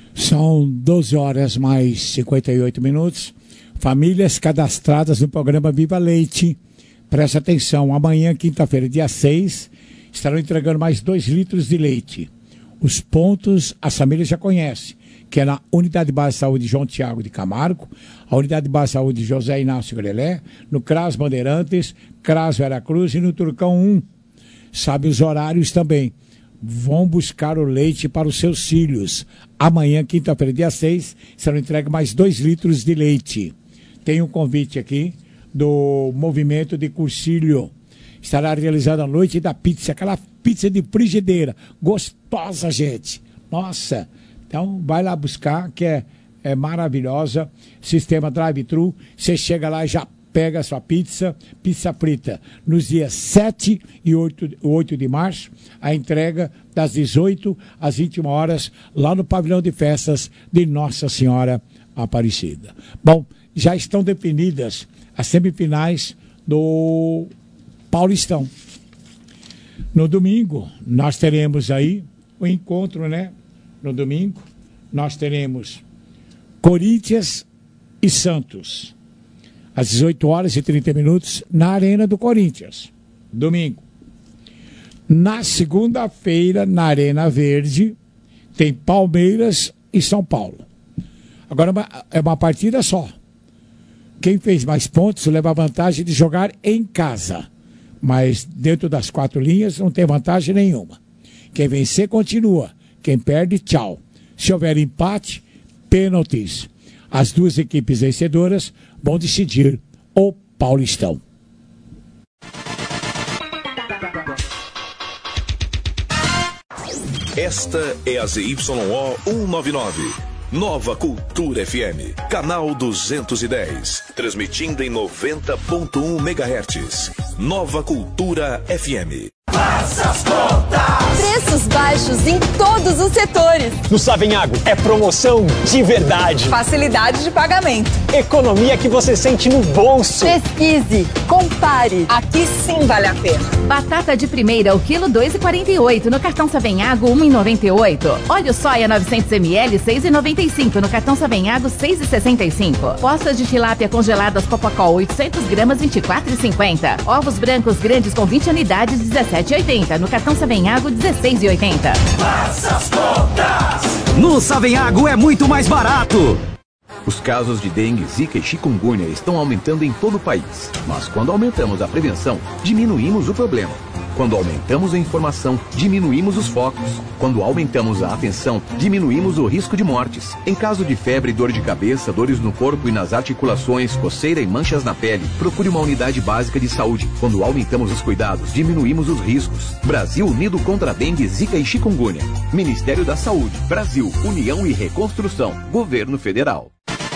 São doze horas mais cinquenta e oito minutos. Famílias cadastradas no programa Viva Leite. Presta atenção, amanhã, quinta-feira, dia seis, estarão entregando mais dois litros de leite. Os pontos as famílias já conhecem, que é na Unidade Básica de Saúde João Tiago de Camargo, a Unidade Básica de Saúde José Inácio Grelé, no CRAS Bandeirantes, CRAS Veracruz e no Turcão um. Sabe os horários também. Vão buscar o leite para os seus filhos. Amanhã, quinta-feira, dia seis, serão entregues mais dois litros de leite. Tem um convite aqui do Movimento de Cursilho. Estará realizando a noite da pizza, aquela pizza de frigideira. Gostosa, gente. Nossa. Então, vai lá buscar, que é, é maravilhosa. Sistema drive-thru. Você chega lá e já pega a sua pizza, pizza frita. Nos dias sete e oito de março, a entrega das dezoito às vinte e uma horas, lá no pavilhão de festas de Nossa Senhora Aparecida. Bom, já estão definidas as semifinais do Paulistão. No domingo, nós teremos aí o encontro, né? No domingo, nós teremos Corinthians e Santos, às dezoito horas e trinta minutos, na Arena do Corinthians. Domingo. Na segunda-feira, na Arena Verde, tem Palmeiras e São Paulo. Agora é uma partida só. Quem fez mais pontos leva a vantagem de jogar em casa. Mas dentro das quatro linhas não tem vantagem nenhuma. Quem vencer continua. Quem perde, tchau. Se houver empate, pênaltis. As duas equipes vencedoras vão decidir o Paulistão. Esta é a Z Y O cento e noventa e nove. Nova Cultura F M, canal duzentos e dez, transmitindo em noventa ponto um megahertz. Nova Cultura F M. Faça as contas! Preços baixos em todos os setores. No Savenhago é promoção de verdade. Facilidade de pagamento. Economia que você sente no bolso. Pesquise, compare. Aqui sim vale a pena. Batata de primeira, o quilo dois reais e quarenta e oito. No cartão Savenhago, um real e noventa e oito. Óleo soia novecentos mililitros, seis reais e noventa e cinco. No cartão Savenhago, seis reais e sessenta e cinco. Postas de tilápia congeladas Copacol, oitocentos gramas, vinte e quatro reais e cinquenta. Ovos brancos grandes com vinte unidades, dezessete reais e oitenta. No cartão Savenhago, dezesseis reais e oitenta. Faça as contas! No Savenhago é muito mais barato! Os casos de dengue, zika e chikungunya estão aumentando em todo o país. Mas quando aumentamos a prevenção, diminuímos o problema. Quando aumentamos a informação, diminuímos os focos. Quando aumentamos a atenção, diminuímos o risco de mortes. Em caso de febre, dor de cabeça, dores no corpo e nas articulações, coceira e manchas na pele, procure uma unidade básica de saúde. Quando aumentamos os cuidados, diminuímos os riscos. Brasil unido contra a dengue, zika e chikungunya. Ministério da Saúde, Brasil, União e Reconstrução. Governo Federal.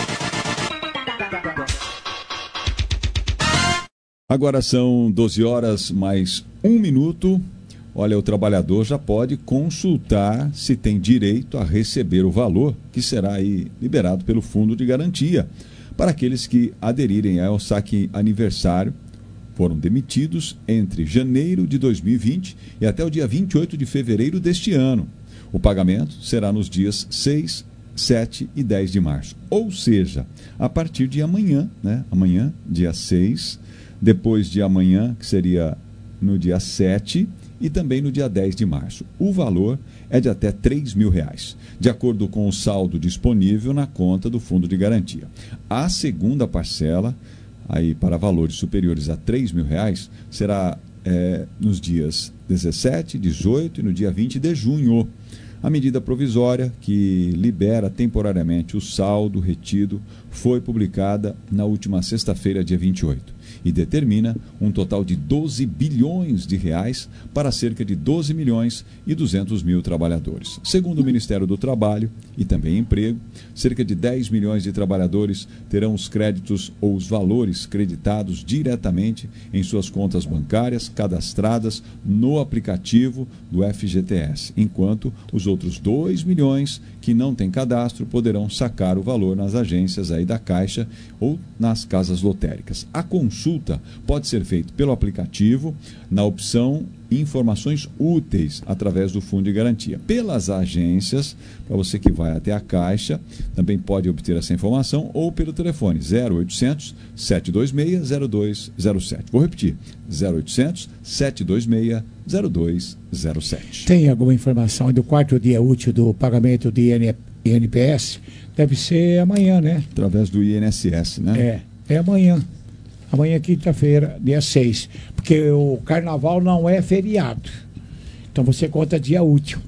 Agora são doze horas mais um minuto. Olha, o trabalhador já pode consultar se tem direito a receber o valor que será aí liberado pelo Fundo de Garantia para aqueles que aderirem ao saque aniversário. Foram demitidos entre janeiro de dois mil e vinte e até o dia vinte e oito de fevereiro deste ano. O pagamento será nos dias seis, sete e dez de março. Ou seja, a partir de amanhã, né? Amanhã, dia seis, depois de amanhã, que seria no dia sete, e também no dia dez de março. O valor é de até três mil reais, de acordo com o saldo disponível na conta do Fundo de Garantia. A segunda parcela, aí para valores superiores a três mil reais, será é, nos dias dezessete, dezoito e no dia vinte de junho. A medida provisória que libera temporariamente o saldo retido foi publicada na última sexta-feira, dia vinte e oito, e determina um total de doze bilhões de reais para cerca de doze milhões e duzentos mil trabalhadores. Segundo o Ministério do Trabalho e também Emprego, cerca de dez milhões de trabalhadores terão os créditos ou os valores creditados diretamente em suas contas bancárias cadastradas no aplicativo do F G T S, enquanto os outros dois milhões que não têm cadastro poderão sacar o valor nas agências aí da Caixa ou nas casas lotéricas. A consulta pode ser feita pelo aplicativo, na opção Informações Úteis, através do Fundo de Garantia. Pelas agências, para você que vai até a Caixa, também pode obter essa informação, ou pelo telefone zero oitocentos, sete dois seis, zero dois zero sete. Vou repetir, zero oitocentos, sete dois seis, zero dois zero sete. Tem alguma informação do quarto dia útil do pagamento de I N P S? Deve ser amanhã, né? Através do I N S S, né? É, é amanhã. Amanhã é quinta-feira, dia seis. Porque o carnaval não é feriado. Então você conta dia útil.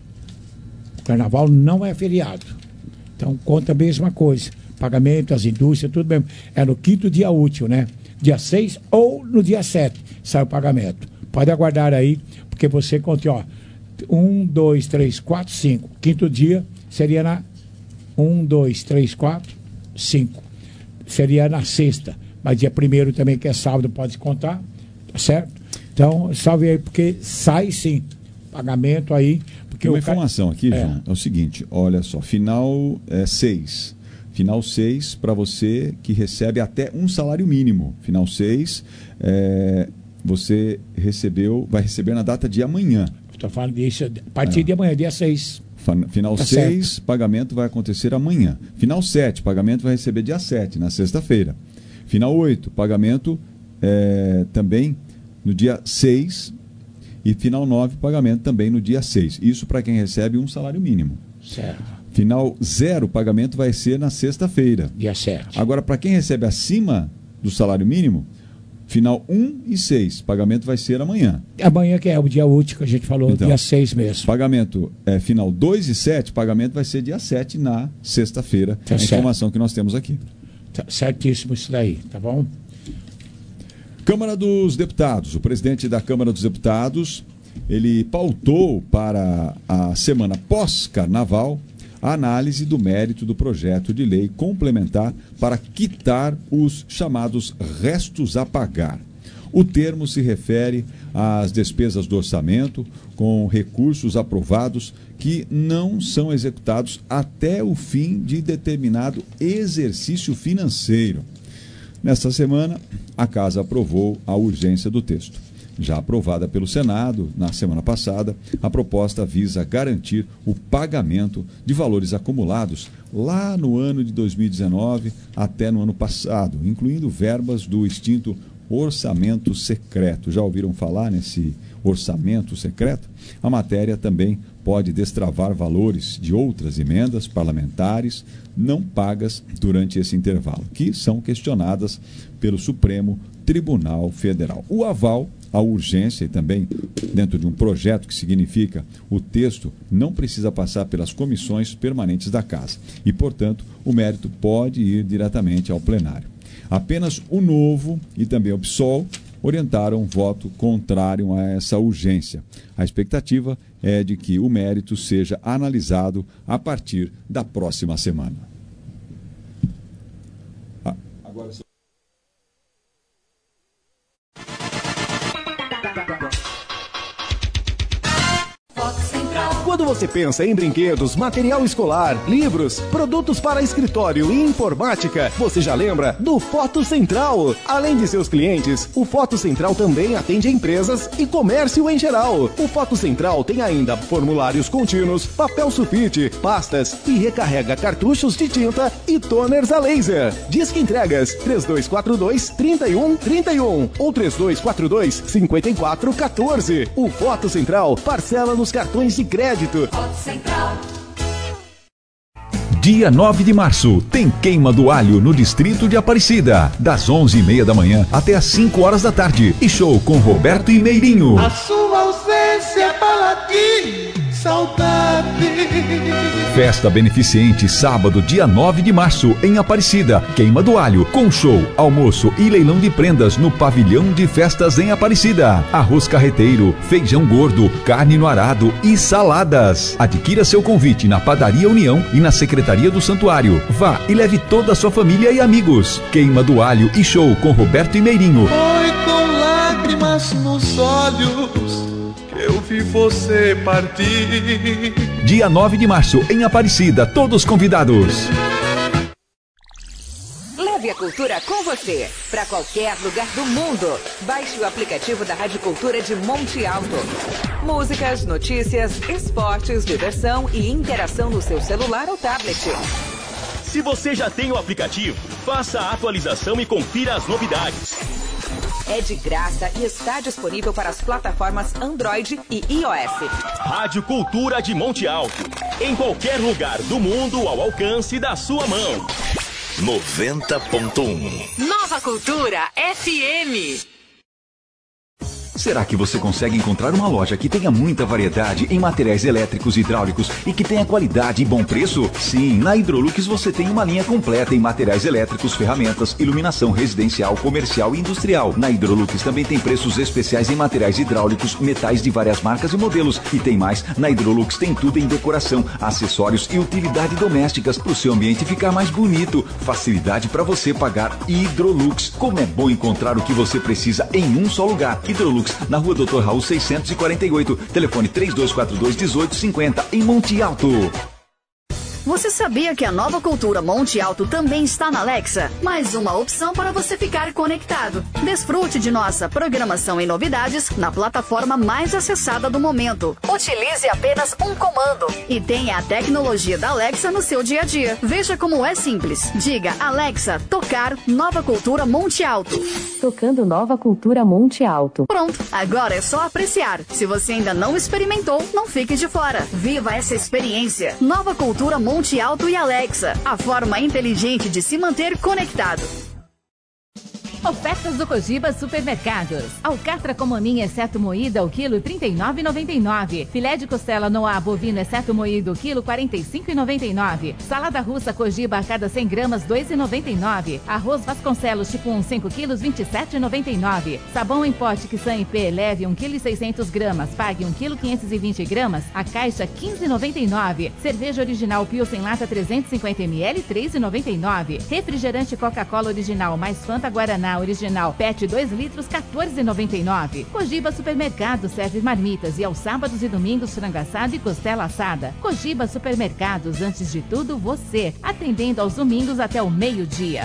O carnaval não é feriado. Então conta a mesma coisa. Pagamento, as indústrias, tudo mesmo. É no quinto dia útil, né? Dia seis ou no dia sete sai o pagamento. Pode aguardar aí, porque você conta, ó. Um, dois, três, quatro, cinco. Quinto dia seria na um, dois, três, quatro, cinco. Seria na sexta. Mas dia primeiro também, que é sábado, pode contar, tá certo? Então, salve aí, porque sai sim, pagamento aí. Porque Uma o informação ca... aqui, é. João, é o seguinte, olha só, final é, seis. Final seis para você que recebe até um salário mínimo. Final seis, é, você recebeu, vai receber na data de amanhã. Estou falando disso, a partir é. de amanhã, dia seis. Final tá seis, certo. Pagamento vai acontecer amanhã. Final sete, pagamento vai receber dia sete, na sexta-feira. Final oito, pagamento é, também no dia seis. E final nove, pagamento também no dia seis. Isso para quem recebe um salário mínimo. Certo. Final zero, pagamento vai ser na sexta-feira. Dia sete. Agora, para quem recebe acima do salário mínimo, final um e seis, pagamento vai ser amanhã. Amanhã que é o dia útil que a gente falou, então, dia seis mesmo. Pagamento é final dois e sete, pagamento vai ser dia sete na sexta-feira. Tá, é a certo. Informação que nós temos aqui. Tá certíssimo isso daí, tá bom? Câmara dos Deputados. O presidente da Câmara dos Deputados, ele pautou para a semana pós-carnaval a análise do mérito do projeto de lei complementar para quitar os chamados restos a pagar. O termo se refere às despesas do orçamento com recursos aprovados que não são executados até o fim de determinado exercício financeiro. Nesta semana, a Casa aprovou a urgência do texto. Já aprovada pelo Senado na semana passada, a proposta visa garantir o pagamento de valores acumulados lá no ano de dois mil e dezenove até no ano passado, incluindo verbas do extinto orçamento secreto. Já ouviram falar nesse orçamento secreto? A matéria também pode destravar valores de outras emendas parlamentares não pagas durante esse intervalo, que são questionadas pelo Supremo Tribunal Federal. O aval à urgência e também dentro de um projeto que significa o texto não precisa passar pelas comissões permanentes da Casa e, portanto, o mérito pode ir diretamente ao plenário. Apenas o Novo e também o P SOL orientaram um voto contrário a essa urgência. A expectativa é de que o mérito seja analisado a partir da próxima semana. Ah, agora... Quando você pensa em brinquedos, material escolar, livros, produtos para escritório e informática, você já lembra do Foto Central. Além de seus clientes, o Foto Central também atende empresas e comércio em geral. O Foto Central tem ainda formulários contínuos, papel sulfite, pastas e recarrega cartuchos de tinta e toners a laser. Disque entregas três dois quatro dois, três um três um ou três dois quatro dois, cinco quatro um quatro. O Foto Central parcela nos cartões de crédito. Dia nove de março, tem queima do alho no distrito de Aparecida, das onze e meia da manhã até as cinco horas da tarde. E show com Roberto e Meirinho. A sua ausência é paladino, saudade. Festa beneficente, sábado, dia nove de março, em Aparecida. Queima do alho, com show, almoço e leilão de prendas no pavilhão de festas em Aparecida. Arroz carreteiro, feijão gordo, carne no arado e saladas. Adquira seu convite na Padaria União e na Secretaria do Santuário. Vá e leve toda a sua família e amigos. Queima do alho e show com Roberto e Meirinho. Foi com lágrimas nos olhos que eu vi você partir. Dia nove de março, em Aparecida, todos convidados. Leve a cultura com você, para qualquer lugar do mundo. Baixe o aplicativo da Rádio Cultura de Monte Alto. Músicas, notícias, esportes, diversão e interação no seu celular ou tablet. Se você já tem o aplicativo, faça a atualização e confira as novidades. É de graça e está disponível para as plataformas Android e iOS. Rádio Cultura de Monte Alto. Em qualquer lugar do mundo ao alcance da sua mão. noventa ponto um. Nova Cultura F M. Será que você consegue encontrar uma loja que tenha muita variedade em materiais elétricos e hidráulicos e que tenha qualidade e bom preço? Sim, na Hidrolux você tem uma linha completa em materiais elétricos, ferramentas, iluminação residencial, comercial e industrial. Na Hidrolux também tem preços especiais em materiais hidráulicos, metais de várias marcas e modelos. E tem mais, na Hidrolux tem tudo em decoração, acessórios e utilidade domésticas para o seu ambiente ficar mais bonito. Facilidade para você pagar Hidrolux. Como é bom encontrar o que você precisa em um só lugar. Hidrolux, na rua doutor Raul seiscentos e quarenta e oito, telefone três dois quatro dois, um oito cinco zero, em Monte Alto. Você sabia que a Nova Cultura Monte Alto também está na Alexa? Mais uma opção para você ficar conectado. Desfrute de nossa programação e novidades na plataforma mais acessada do momento. Utilize apenas um comando e tenha a tecnologia da Alexa no seu dia a dia. Veja como é simples. Diga Alexa, tocar Nova Cultura Monte Alto. Tocando Nova Cultura Monte Alto. Pronto, agora é só apreciar. Se você ainda não experimentou, não fique de fora. Viva essa experiência. Nova Cultura Monte Alto e Alexa, a forma inteligente de se manter conectado. Ofertas do Cogiba Supermercados. Alcatra com maminha exceto moída, o quilo trinta e nove reais e noventa e nove centavos. Filé de costela no ar bovino exceto moído, o quilo quarenta e cinco reais e noventa e nove centavos. Salada russa Cogiba a cada cem gramas, dois reais e noventa e nove centavos. Arroz Vasconcelos tipo um, cinco quilos, vinte e sete reais e noventa e nove centavos. Sabão em pote Kissan I P, leve um quilo e seiscentos gramas, pague um quilo quinhentos e vinte gramas, a caixa quinze reais e noventa e nove centavos. Cerveja original Pilsen lata trezentos e cinquenta mililitros, três reais e noventa e nove centavos. Refrigerante Coca-Cola original mais Fanta Guaraná original P E T dois litros, quatorze reais e noventa e nove centavos. Cogiba Supermercado serve marmitas e aos sábados e domingos frango assado e costela assada. Cogiba Supermercados, antes de tudo você, atendendo aos domingos até o meio-dia.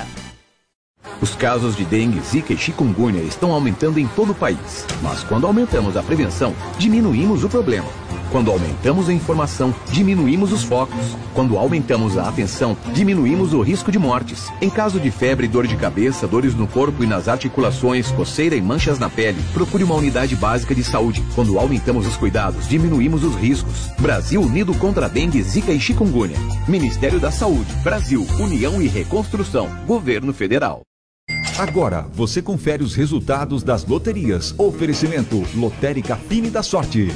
Os casos de dengue, zika e chikungunya estão aumentando em todo o país. Mas quando aumentamos a prevenção, diminuímos o problema. Quando aumentamos a informação, diminuímos os focos. Quando aumentamos a atenção, diminuímos o risco de mortes. Em caso de febre, dor de cabeça, dores no corpo e nas articulações, coceira e manchas na pele, procure uma unidade básica de saúde. Quando aumentamos os cuidados, diminuímos os riscos. Brasil unido contra a dengue, zika e chikungunya. Ministério da Saúde, Brasil, União e Reconstrução, Governo Federal. Agora, você confere os resultados das loterias. Oferecimento Lotérica Fine da Sorte.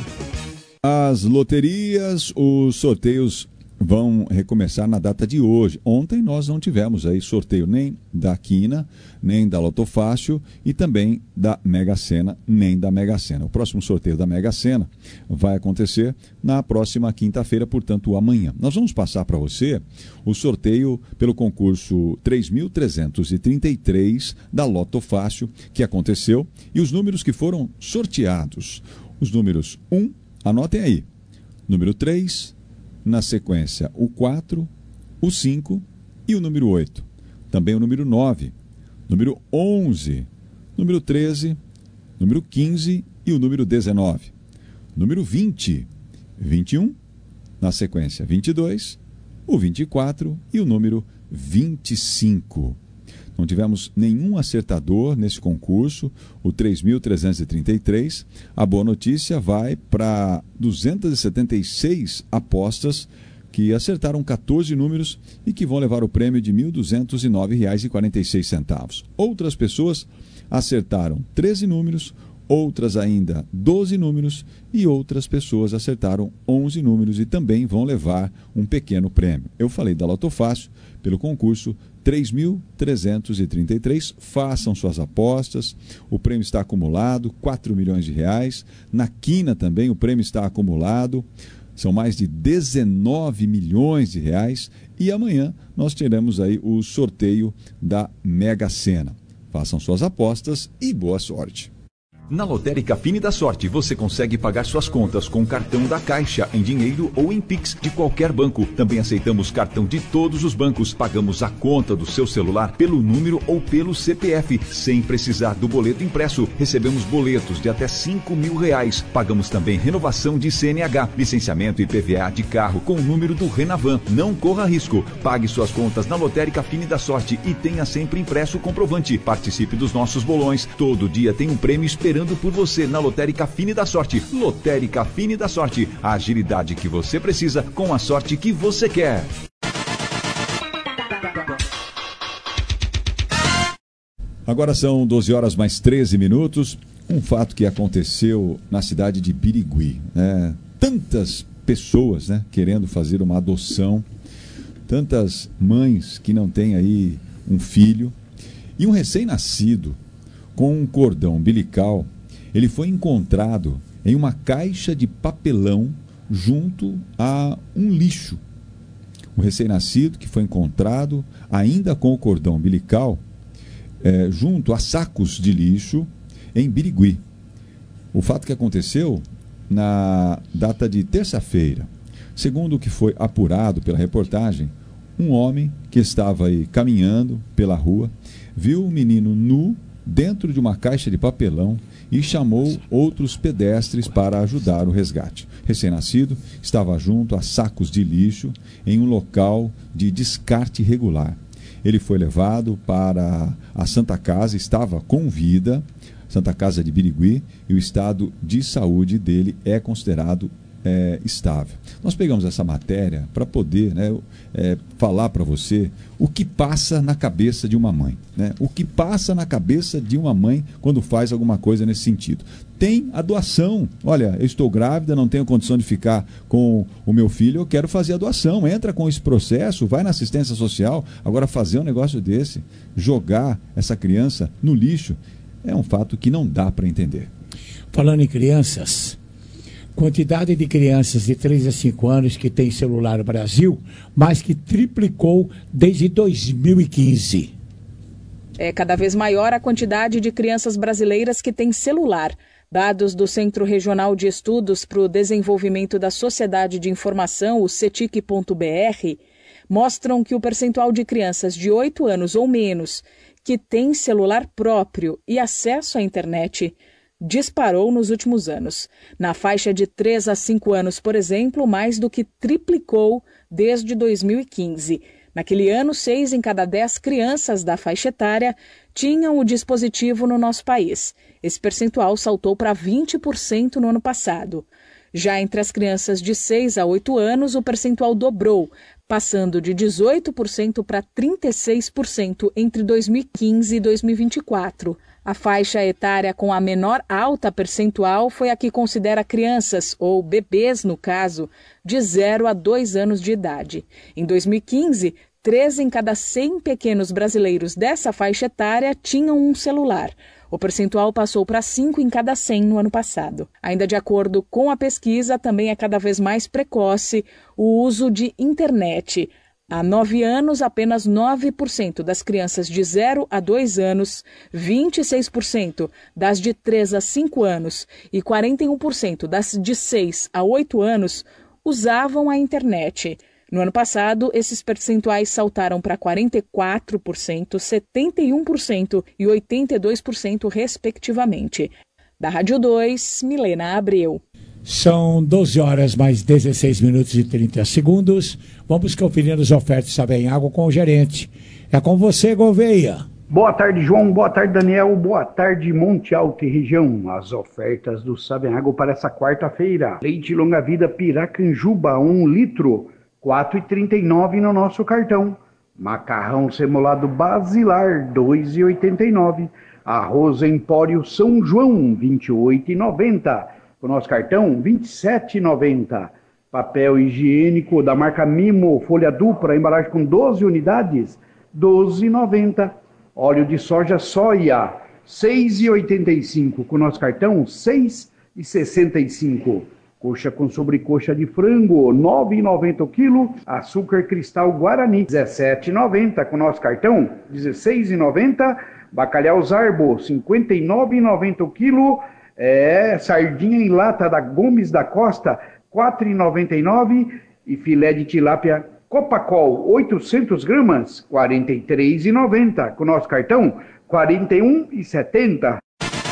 As loterias, os sorteios vão recomeçar na data de hoje. Ontem nós não tivemos aí sorteio nem da Quina, nem da Loto Fácil e também da Mega Sena, nem da Mega Sena. O próximo sorteio da Mega Sena vai acontecer na próxima quinta-feira, portanto amanhã. Nós vamos passar para você o sorteio pelo concurso três mil trezentos e trinta e três da Loto Fácil, que aconteceu, e os números que foram sorteados. Os números um, anotem aí, número três, na sequência o quatro, o cinco e o número oito. Também o número nove, número onze, número treze, número quinze e o número dezenove. Número vinte, vinte e um, na sequência vinte e dois, o vinte e quatro e o número vinte e cinco. Não tivemos nenhum acertador nesse concurso, o três mil trezentos e trinta e três. A boa notícia vai para duzentas e setenta e seis apostas que acertaram quatorze números e que vão levar o prêmio de mil duzentos e nove reais e quarenta e seis centavos. Outras pessoas acertaram treze números, outras ainda doze números e outras pessoas acertaram onze números e também vão levar um pequeno prêmio. Eu falei da Loto Fácil pelo concurso três mil trezentos e trinta e três. Façam suas apostas. O prêmio está acumulado, quatro milhões de reais. Na Quina também o prêmio está acumulado. São mais de dezenove milhões de reais. E amanhã nós teremos aí o sorteio da Mega Sena. Façam suas apostas e boa sorte. Na Lotérica Fine da Sorte, você consegue pagar suas contas com cartão da Caixa, em dinheiro ou em Pix de qualquer banco. Também aceitamos cartão de todos os bancos. Pagamos a conta do seu celular pelo número ou pelo C P F, sem precisar do boleto impresso. Recebemos boletos de até cinco mil reais. Pagamos também renovação de C N H, licenciamento e I P V A de carro com o número do Renavan. Não corra risco. Pague suas contas na Lotérica Fine da Sorte e tenha sempre impresso o comprovante. Participe dos nossos bolões. Todo dia tem um prêmio esperando por você na Lotérica Fine da Sorte. Lotérica Fine da Sorte, a agilidade que você precisa com a sorte que você quer. Agora são doze horas mais treze minutos. Um fato que aconteceu na cidade de Birigui, né? Tantas pessoas, né, querendo fazer uma adoção, tantas mães que não têm aí um filho, e um recém-nascido com um cordão umbilical, ele foi encontrado em uma caixa de papelão junto a um lixo. O recém-nascido que foi encontrado ainda com o cordão umbilical é, junto a sacos de lixo em Birigui. O fato que aconteceu na data de terça-feira. Segundo o que foi apurado pela reportagem, um homem que estava aí caminhando pela rua viu um menino nu dentro de uma caixa de papelão e chamou outros pedestres para ajudar o resgate. Recém-nascido estava junto a sacos de lixo em um local de descarte irregular. Ele foi levado para a Santa Casa, estava com vida, Santa Casa de Birigui, e o estado de saúde dele é considerado é, estável. Nós pegamos essa matéria para poder, né, é, falar para você o que passa na cabeça de uma mãe, né? O que passa na cabeça de uma mãe quando faz alguma coisa nesse sentido. Tem a doação. Olha, eu estou grávida, não tenho condição de ficar com o meu filho, eu quero fazer a doação. Entra com esse processo, vai na assistência social. Agora, fazer um negócio desse, jogar essa criança no lixo, é um fato que não dá para entender. Falando em crianças, quantidade de crianças de três a cinco anos que tem celular no Brasil, mais que triplicou desde dois mil e quinze. É cada vez maior a quantidade de crianças brasileiras que têm celular. Dados do Centro Regional de Estudos para o Desenvolvimento da Sociedade de Informação, o cetic ponto b r, mostram que o percentual de crianças de oito anos ou menos que têm celular próprio e acesso à internet disparou nos últimos anos. Na faixa de três a cinco anos, por exemplo, mais do que triplicou desde dois mil e quinze. Naquele ano, seis em cada dez crianças da faixa etária tinham o dispositivo no nosso país. Esse percentual saltou para vinte por cento no ano passado. Já entre as crianças de seis a oito anos, o percentual dobrou, passando de dezoito por cento para trinta e seis por cento entre dois mil e quinze e dois mil e vinte e quatro. A faixa etária com a menor alta percentual foi a que considera crianças, ou bebês no caso, de zero a dois anos de idade. Em dois mil e quinze, três em cada cem pequenos brasileiros dessa faixa etária tinham um celular. O percentual passou para cinco em cada cem no ano passado. Ainda de acordo com a pesquisa, também é cada vez mais precoce o uso de internet. Há nove anos, apenas nove por cento das crianças de zero a dois anos, vinte e seis por cento das de três a cinco anos e quarenta e um por cento das de seis a oito anos usavam a internet. No ano passado, esses percentuais saltaram para quarenta e quatro por cento, setenta e um por cento e oitenta e dois por cento, respectivamente. Da Rádio dois, Milena Abreu. São doze horas mais dezesseis minutos e trinta segundos. Vamos conferir as ofertas Sabem Água com o gerente. É com você, Gouveia. Boa tarde, João. Boa tarde, Daniel. Boa tarde, Monte Alto e região. As ofertas do Sabem Água para essa quarta-feira. Leite longa vida Piracanjuba, um litro, quatro reais e trinta e nove centavos no nosso cartão. Macarrão semolado Basilar, dois reais e oitenta e nove centavos. Arroz Empório São João, vinte e oito reais e noventa centavos. O nosso cartão, vinte e sete reais e noventa centavos. Papel higiênico da marca Mimo, folha dupla, embalagem com doze unidades, doze reais e noventa centavos. Óleo de soja soia, seis reais e oitenta e cinco centavos. Com o nosso cartão, seis reais e sessenta e cinco centavos. Coxa com sobrecoxa de frango, nove reais e noventa centavos o quilo. Açúcar cristal Guarani, dezessete reais e noventa centavos. Com o nosso cartão, dezesseis reais e noventa centavos. Bacalhau Zarbo, cinquenta e nove reais e noventa centavos o quilo. É, sardinha em lata da Gomes da Costa, quatro reais e noventa e nove centavos. E filé de tilápia Copacol, oitocentas gramas, quarenta e três reais e noventa centavos. Com o nosso cartão, quarenta e um reais e setenta centavos.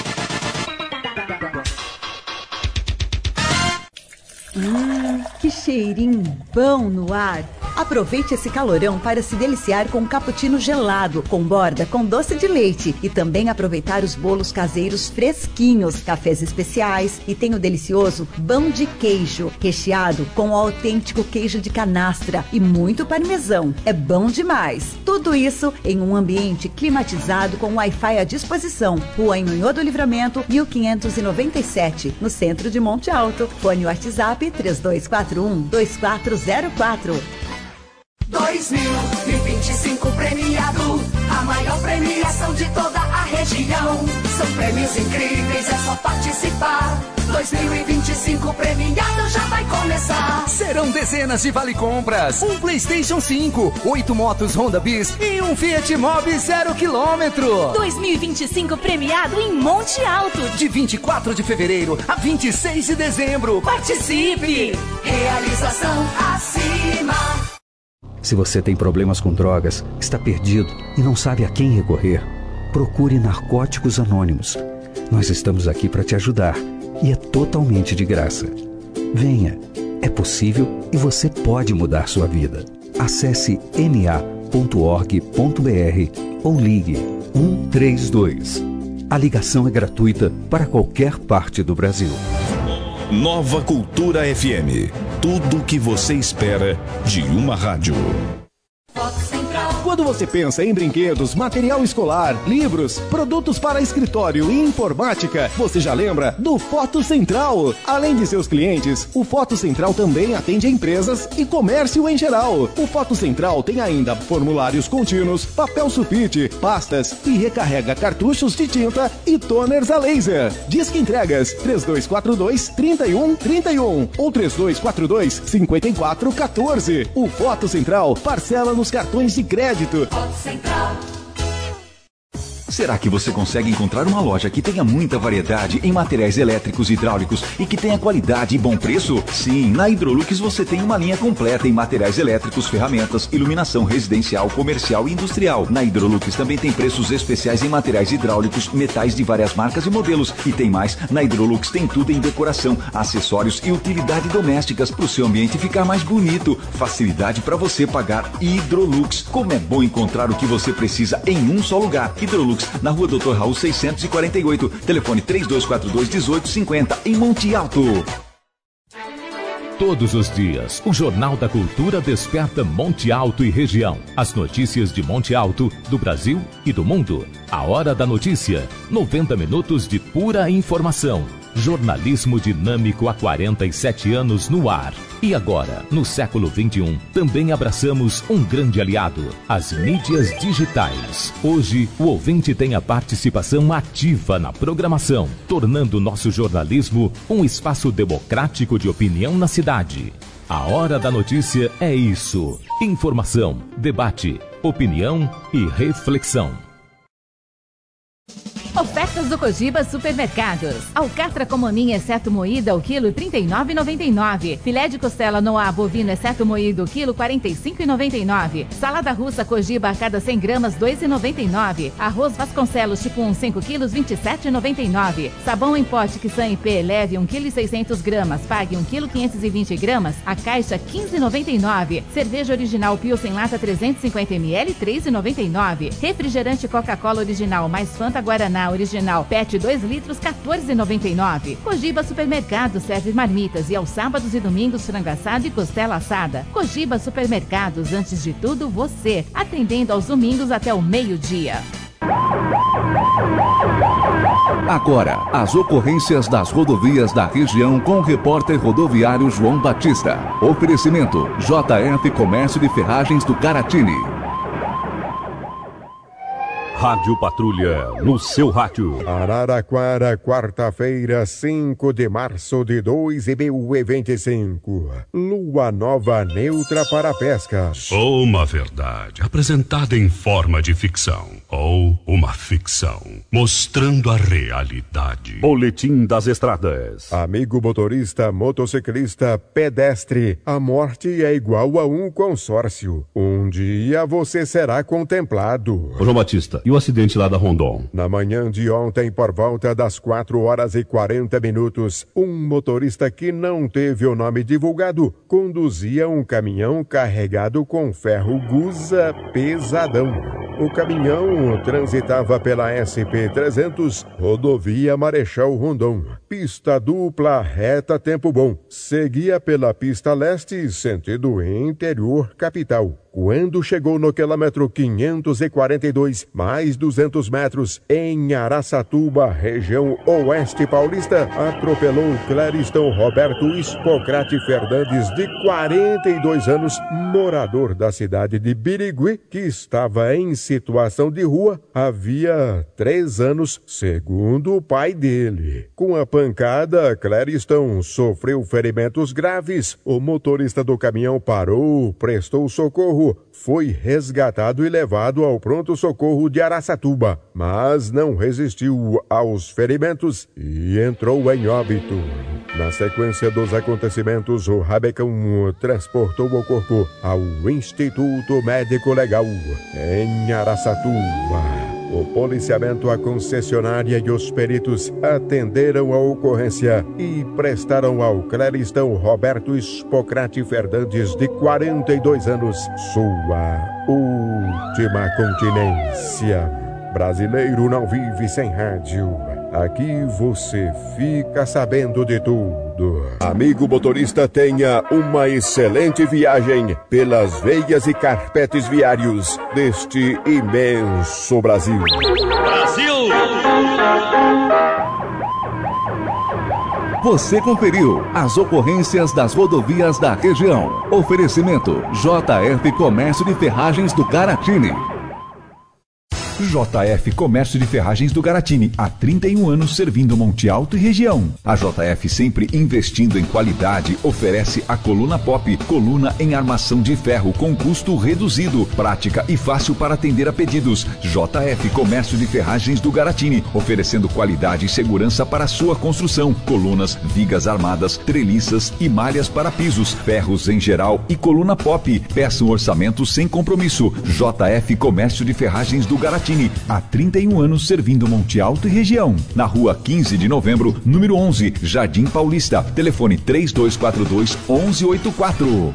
Hum, que cheirinho bom no ar. Aproveite esse calorão para se deliciar com um cappuccino gelado, com borda com doce de leite e também aproveitar os bolos caseiros fresquinhos, cafés especiais e tem o delicioso pão de queijo, recheado com o autêntico queijo de canastra e muito parmesão. É bom demais. Tudo isso em um ambiente climatizado com Wi-Fi à disposição. Rua Anhonhô do Livramento, mil quinhentos e noventa e sete, no centro de Monte Alto. Fone WhatsApp três dois quatro um, dois quatro zero quatro. dois mil e vinte e cinco premiado, a maior premiação de toda a região. região. São prêmios incríveis, é só participar. dois mil e vinte e cinco premiado já vai começar. Serão dezenas de vale-compras, um PlayStation cinco, oito motos Honda Bis e um Fiat Mobi zero quilômetro. dois mil e vinte e cinco premiado em Monte Alto. De vinte e quatro de fevereiro a vinte e seis de dezembro. Participe! Realização acima. Se você tem problemas com drogas, está perdido e não sabe a quem recorrer, procure Narcóticos Anônimos. Nós estamos aqui para te ajudar e é totalmente de graça. Venha, é possível e você pode mudar sua vida. Acesse n a ponto org ponto b r ou ligue um três dois. A ligação é gratuita para qualquer parte do Brasil. Nova Cultura F M. Tudo o que você espera de uma rádio. Quando você pensa em brinquedos, material escolar, livros, produtos para escritório e informática, você já lembra do Foto Central. Além de seus clientes, o Foto Central também atende empresas e comércio em geral. O Foto Central tem ainda formulários contínuos, papel sulfite, pastas e recarrega cartuchos de tinta e toners a laser. Disque entregas três dois quatro dois, três um três um ou três dois quatro dois, cinco quatro um quatro. O Foto Central parcela nos cartões de crédito. Será que você consegue encontrar uma loja que tenha muita variedade em materiais elétricos e hidráulicos e que tenha qualidade e bom preço? Sim, na Hidrolux você tem uma linha completa em materiais elétricos, ferramentas, iluminação residencial, comercial e industrial. Na Hidrolux também tem preços especiais em materiais hidráulicos, metais de várias marcas e modelos. E tem mais, na Hidrolux tem tudo em decoração, acessórios e utilidade domésticas para o seu ambiente ficar mais bonito. Facilidade para você pagar Hidrolux. Como é bom encontrar o que você precisa em um só lugar. Hidrolux, na rua doutor Raul seiscentos e quarenta e oito, telefone três dois quatro dois, um oito cinco zero, em Monte Alto. Todos os dias, o Jornal da Cultura desperta Monte Alto e região. As notícias de Monte Alto, do Brasil e do mundo. A Hora da Notícia, noventa minutos de pura informação. Jornalismo dinâmico há quarenta e sete anos no ar. E agora, no século vinte e um, também abraçamos um grande aliado, as mídias digitais. Hoje, o ouvinte tem a participação ativa na programação, tornando nosso jornalismo um espaço democrático de opinião na cidade. A Hora da Notícia é isso: informação, debate, opinião e reflexão. Ofertas do Cogiba Supermercados. Alcatra com maminha exceto moída ao quilo trinta e nove reais e noventa e nove centavos. Filé de costela Noa bovino exceto moído ao quilo quarenta e cinco reais e noventa e nove centavos. Salada russa Cogiba a cada cem gramas dois reais e noventa e nove centavos. Arroz Vasconcelos tipo um cinco quilos vinte e sete reais e noventa e nove centavos. Sabão em pote Kissan I P leve um quilo e seiscentos gramas. Pague um quilo quinhentos e vinte gramas. A caixa quinze reais e noventa e nove centavos. Cerveja original Pilsen lata trezentos e cinquenta mililitros três reais e noventa e nove centavos. Refrigerante Coca-Cola original mais Fanta Guaraná original P E T dois litros quatorze reais e noventa e nove centavos. Cogiba Supermercado serve marmitas e aos sábados e domingos frango assado e costela assada. Cogiba Supermercados, antes de tudo você, atendendo aos domingos até o meio-dia. Agora, as ocorrências das rodovias da região com o repórter rodoviário João Batista. Oferecimento J F Comércio de Ferragens do Caratini. Rádio Patrulha, no seu rádio. Araraquara, quarta-feira, cinco de março de dois mil e vinte e cinco. Lua nova neutra para pescas. Uma verdade apresentada em forma de ficção. Ou uma ficção mostrando a realidade. Boletim das estradas. Amigo motorista, motociclista, pedestre, a morte é igual a um consórcio. Um dia você será contemplado. Ô João Batista, e o acidente lá da Rondon? Na manhã de ontem, por volta das quatro horas e quarenta minutos, um motorista que não teve o nome divulgado conduzia um caminhão carregado com ferro gusa pesadão. O caminhão transitava pela S P trezentos, rodovia Marechal Rondon. Pista dupla, reta, tempo bom. Seguia pela pista leste, sentido interior capital. Quando chegou no quilômetro quinhentos e quarenta e dois, mais duzentos metros, em Araçatuba, região oeste paulista, atropelou Clériston Roberto Espocrate Fernandes, de quarenta e dois anos, morador da cidade de Birigui, que estava em situação de rua havia três anos, segundo o pai dele. Com a pancada, Cléristão sofreu ferimentos graves. O motorista do caminhão parou, prestou socorro, foi resgatado e levado ao pronto-socorro de Araçatuba, mas não resistiu aos ferimentos e entrou em óbito. Na sequência dos acontecimentos, o Rabecão transportou o corpo ao Instituto Médico Legal, em Araçatuba. O policiamento, a concessionária e os peritos atenderam a ocorrência e prestaram ao Cléristão Roberto Spocrate Fernandes, de quarenta e dois anos, sua última continência. Brasileiro não vive sem rádio. Aqui você fica sabendo de tudo. Amigo motorista, tenha uma excelente viagem pelas veias e carpetes viários deste imenso Brasil. Brasil! Você conferiu as ocorrências das rodovias da região. Oferecimento J F Comércio de Ferragens do Garatini. J F Comércio de Ferragens do Garatini, há trinta e um anos servindo Monte Alto e região. A J F, sempre investindo em qualidade, oferece a Coluna Pop, coluna em armação de ferro com custo reduzido, prática e fácil para atender a pedidos. J F Comércio de Ferragens do Garatini, oferecendo qualidade e segurança para a sua construção. Colunas, vigas armadas, treliças e malhas para pisos, ferros em geral e Coluna Pop. Peça um orçamento sem compromisso. J F Comércio de Ferragens do Garatini, há trinta e um anos servindo Monte Alto e região. Na rua quinze de novembro, número onze, Jardim Paulista. Telefone três dois quatro dois, um um oito quatro.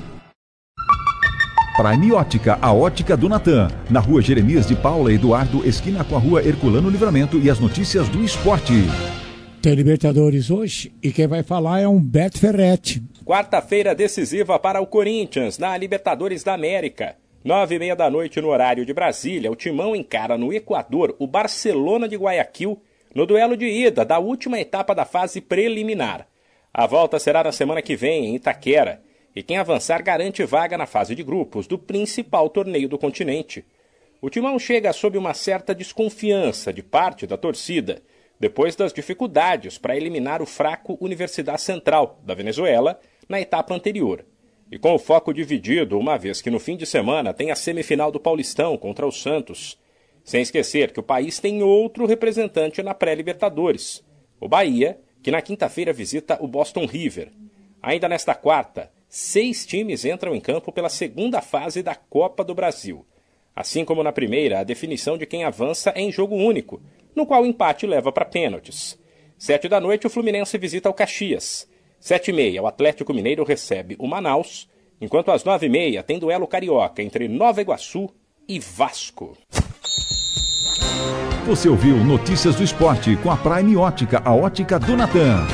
Prime Ótica, a ótica do Natan. Na rua Jeremias de Paula Eduardo, esquina com a rua Herculano Livramento, e as notícias do esporte. Tem Libertadores hoje e quem vai falar é um Beto Ferretti. Quarta-feira decisiva para o Corinthians na Libertadores da América. Nove e meia da noite no horário de Brasília, o Timão encara no Equador o Barcelona de Guayaquil no duelo de ida da última etapa da fase preliminar. A volta será na semana que vem em Itaquera, e quem avançar garante vaga na fase de grupos do principal torneio do continente. O Timão chega sob uma certa desconfiança de parte da torcida, depois das dificuldades para eliminar o fraco Universidade Central da Venezuela na etapa anterior. E com o foco dividido, uma vez que no fim de semana tem a semifinal do Paulistão contra o Santos. Sem esquecer que o país tem outro representante na pré-Libertadores, o Bahia, que na quinta-feira visita o Boston River. Ainda nesta quarta, seis times entram em campo pela segunda fase da Copa do Brasil. Assim como na primeira, a definição de quem avança é em jogo único, no qual o empate leva para pênaltis. Sete da noite, o Fluminense visita o Caxias. Sete e meia, o Atlético Mineiro recebe o Manaus, enquanto às nove e meia tem duelo carioca entre Nova Iguaçu e Vasco. Você ouviu Notícias do Esporte com a Prime Ótica, a ótica do Natan.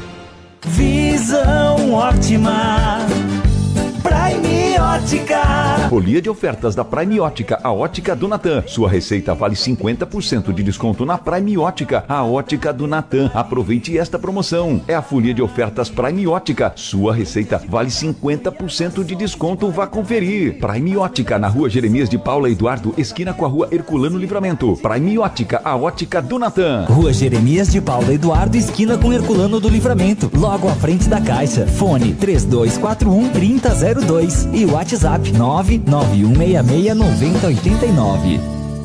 Visão ótima, Prime Ótica. Folia de ofertas da Prime Ótica, a ótica do Natan. Sua receita vale cinquenta por cento de desconto na Prime Ótica, a ótica do Natan. Aproveite esta promoção. É a folia de ofertas Prime Ótica. Sua receita vale cinquenta por cento de desconto. Vá conferir. Prime Ótica, na rua Jeremias de Paula Eduardo, esquina com a rua Herculano Livramento. Prime Ótica, a ótica do Natan. Rua Jeremias de Paula Eduardo, esquina com Herculano do Livramento, logo à frente da Caixa. Fone três dois quatro um, três zero zero dois e WhatsApp nove nove um seis seis nove zero oito nove.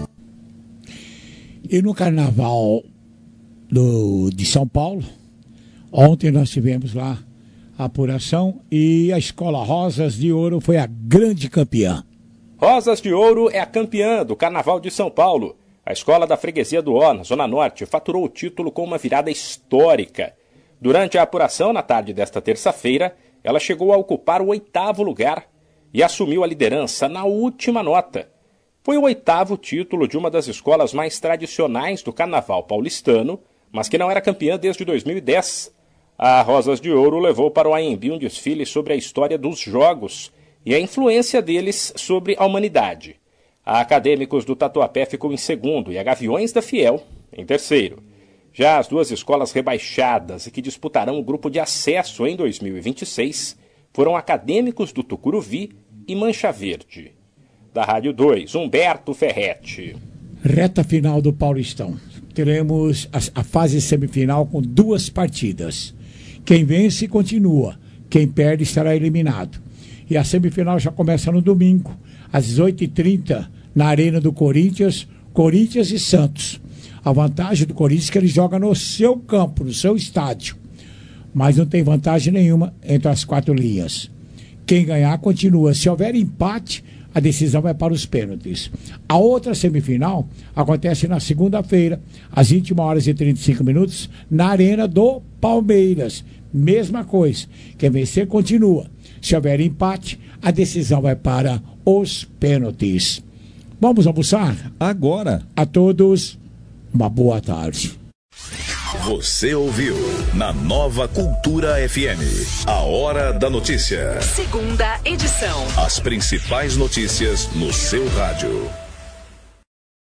E no Carnaval do, de São Paulo, ontem nós tivemos lá a apuração e a Escola Rosas de Ouro foi a grande campeã. Rosas de Ouro é a campeã do Carnaval de São Paulo. A escola da Freguesia do Ó, na Zona Norte, faturou o título com uma virada histórica. Durante a apuração, na tarde desta terça-feira, ela chegou a ocupar o oitavo lugar e assumiu a liderança na última nota. Foi o oitavo título de uma das escolas mais tradicionais do carnaval paulistano, mas que não era campeã desde dois mil e dez. A Rosas de Ouro levou para o A M B um desfile sobre a história dos jogos e a influência deles sobre a humanidade. A Acadêmicos do Tatuapé ficou em segundo e a Gaviões da Fiel em terceiro. Já as duas escolas rebaixadas e que disputarão o grupo de acesso em dois mil e vinte e seis foram Acadêmicos do Tucuruvi e Mancha Verde. da Rádio dois, Humberto Ferretti. Reta final do Paulistão. Teremos a, a fase semifinal com duas partidas. Quem vence continua, quem perde estará eliminado. E a semifinal já começa no domingo, às dezoito e trinta, na Arena do Corinthians, Corinthians e Santos. A vantagem do Corinthians é que ele joga no seu campo, no seu estádio. Mas não tem vantagem nenhuma entre as quatro linhas. Quem ganhar continua. Se houver empate, a decisão vai para os pênaltis. A outra semifinal acontece na segunda-feira, às vinte e uma horas e trinta e cinco minutos, na Arena do Palmeiras. Mesma coisa. Quem vencer continua. Se houver empate, a decisão vai para os pênaltis. Vamos almoçar? Agora. A todos, uma boa tarde. Você ouviu na Nova Cultura F M, a Hora da Notícia. Segunda edição. As principais notícias no seu rádio.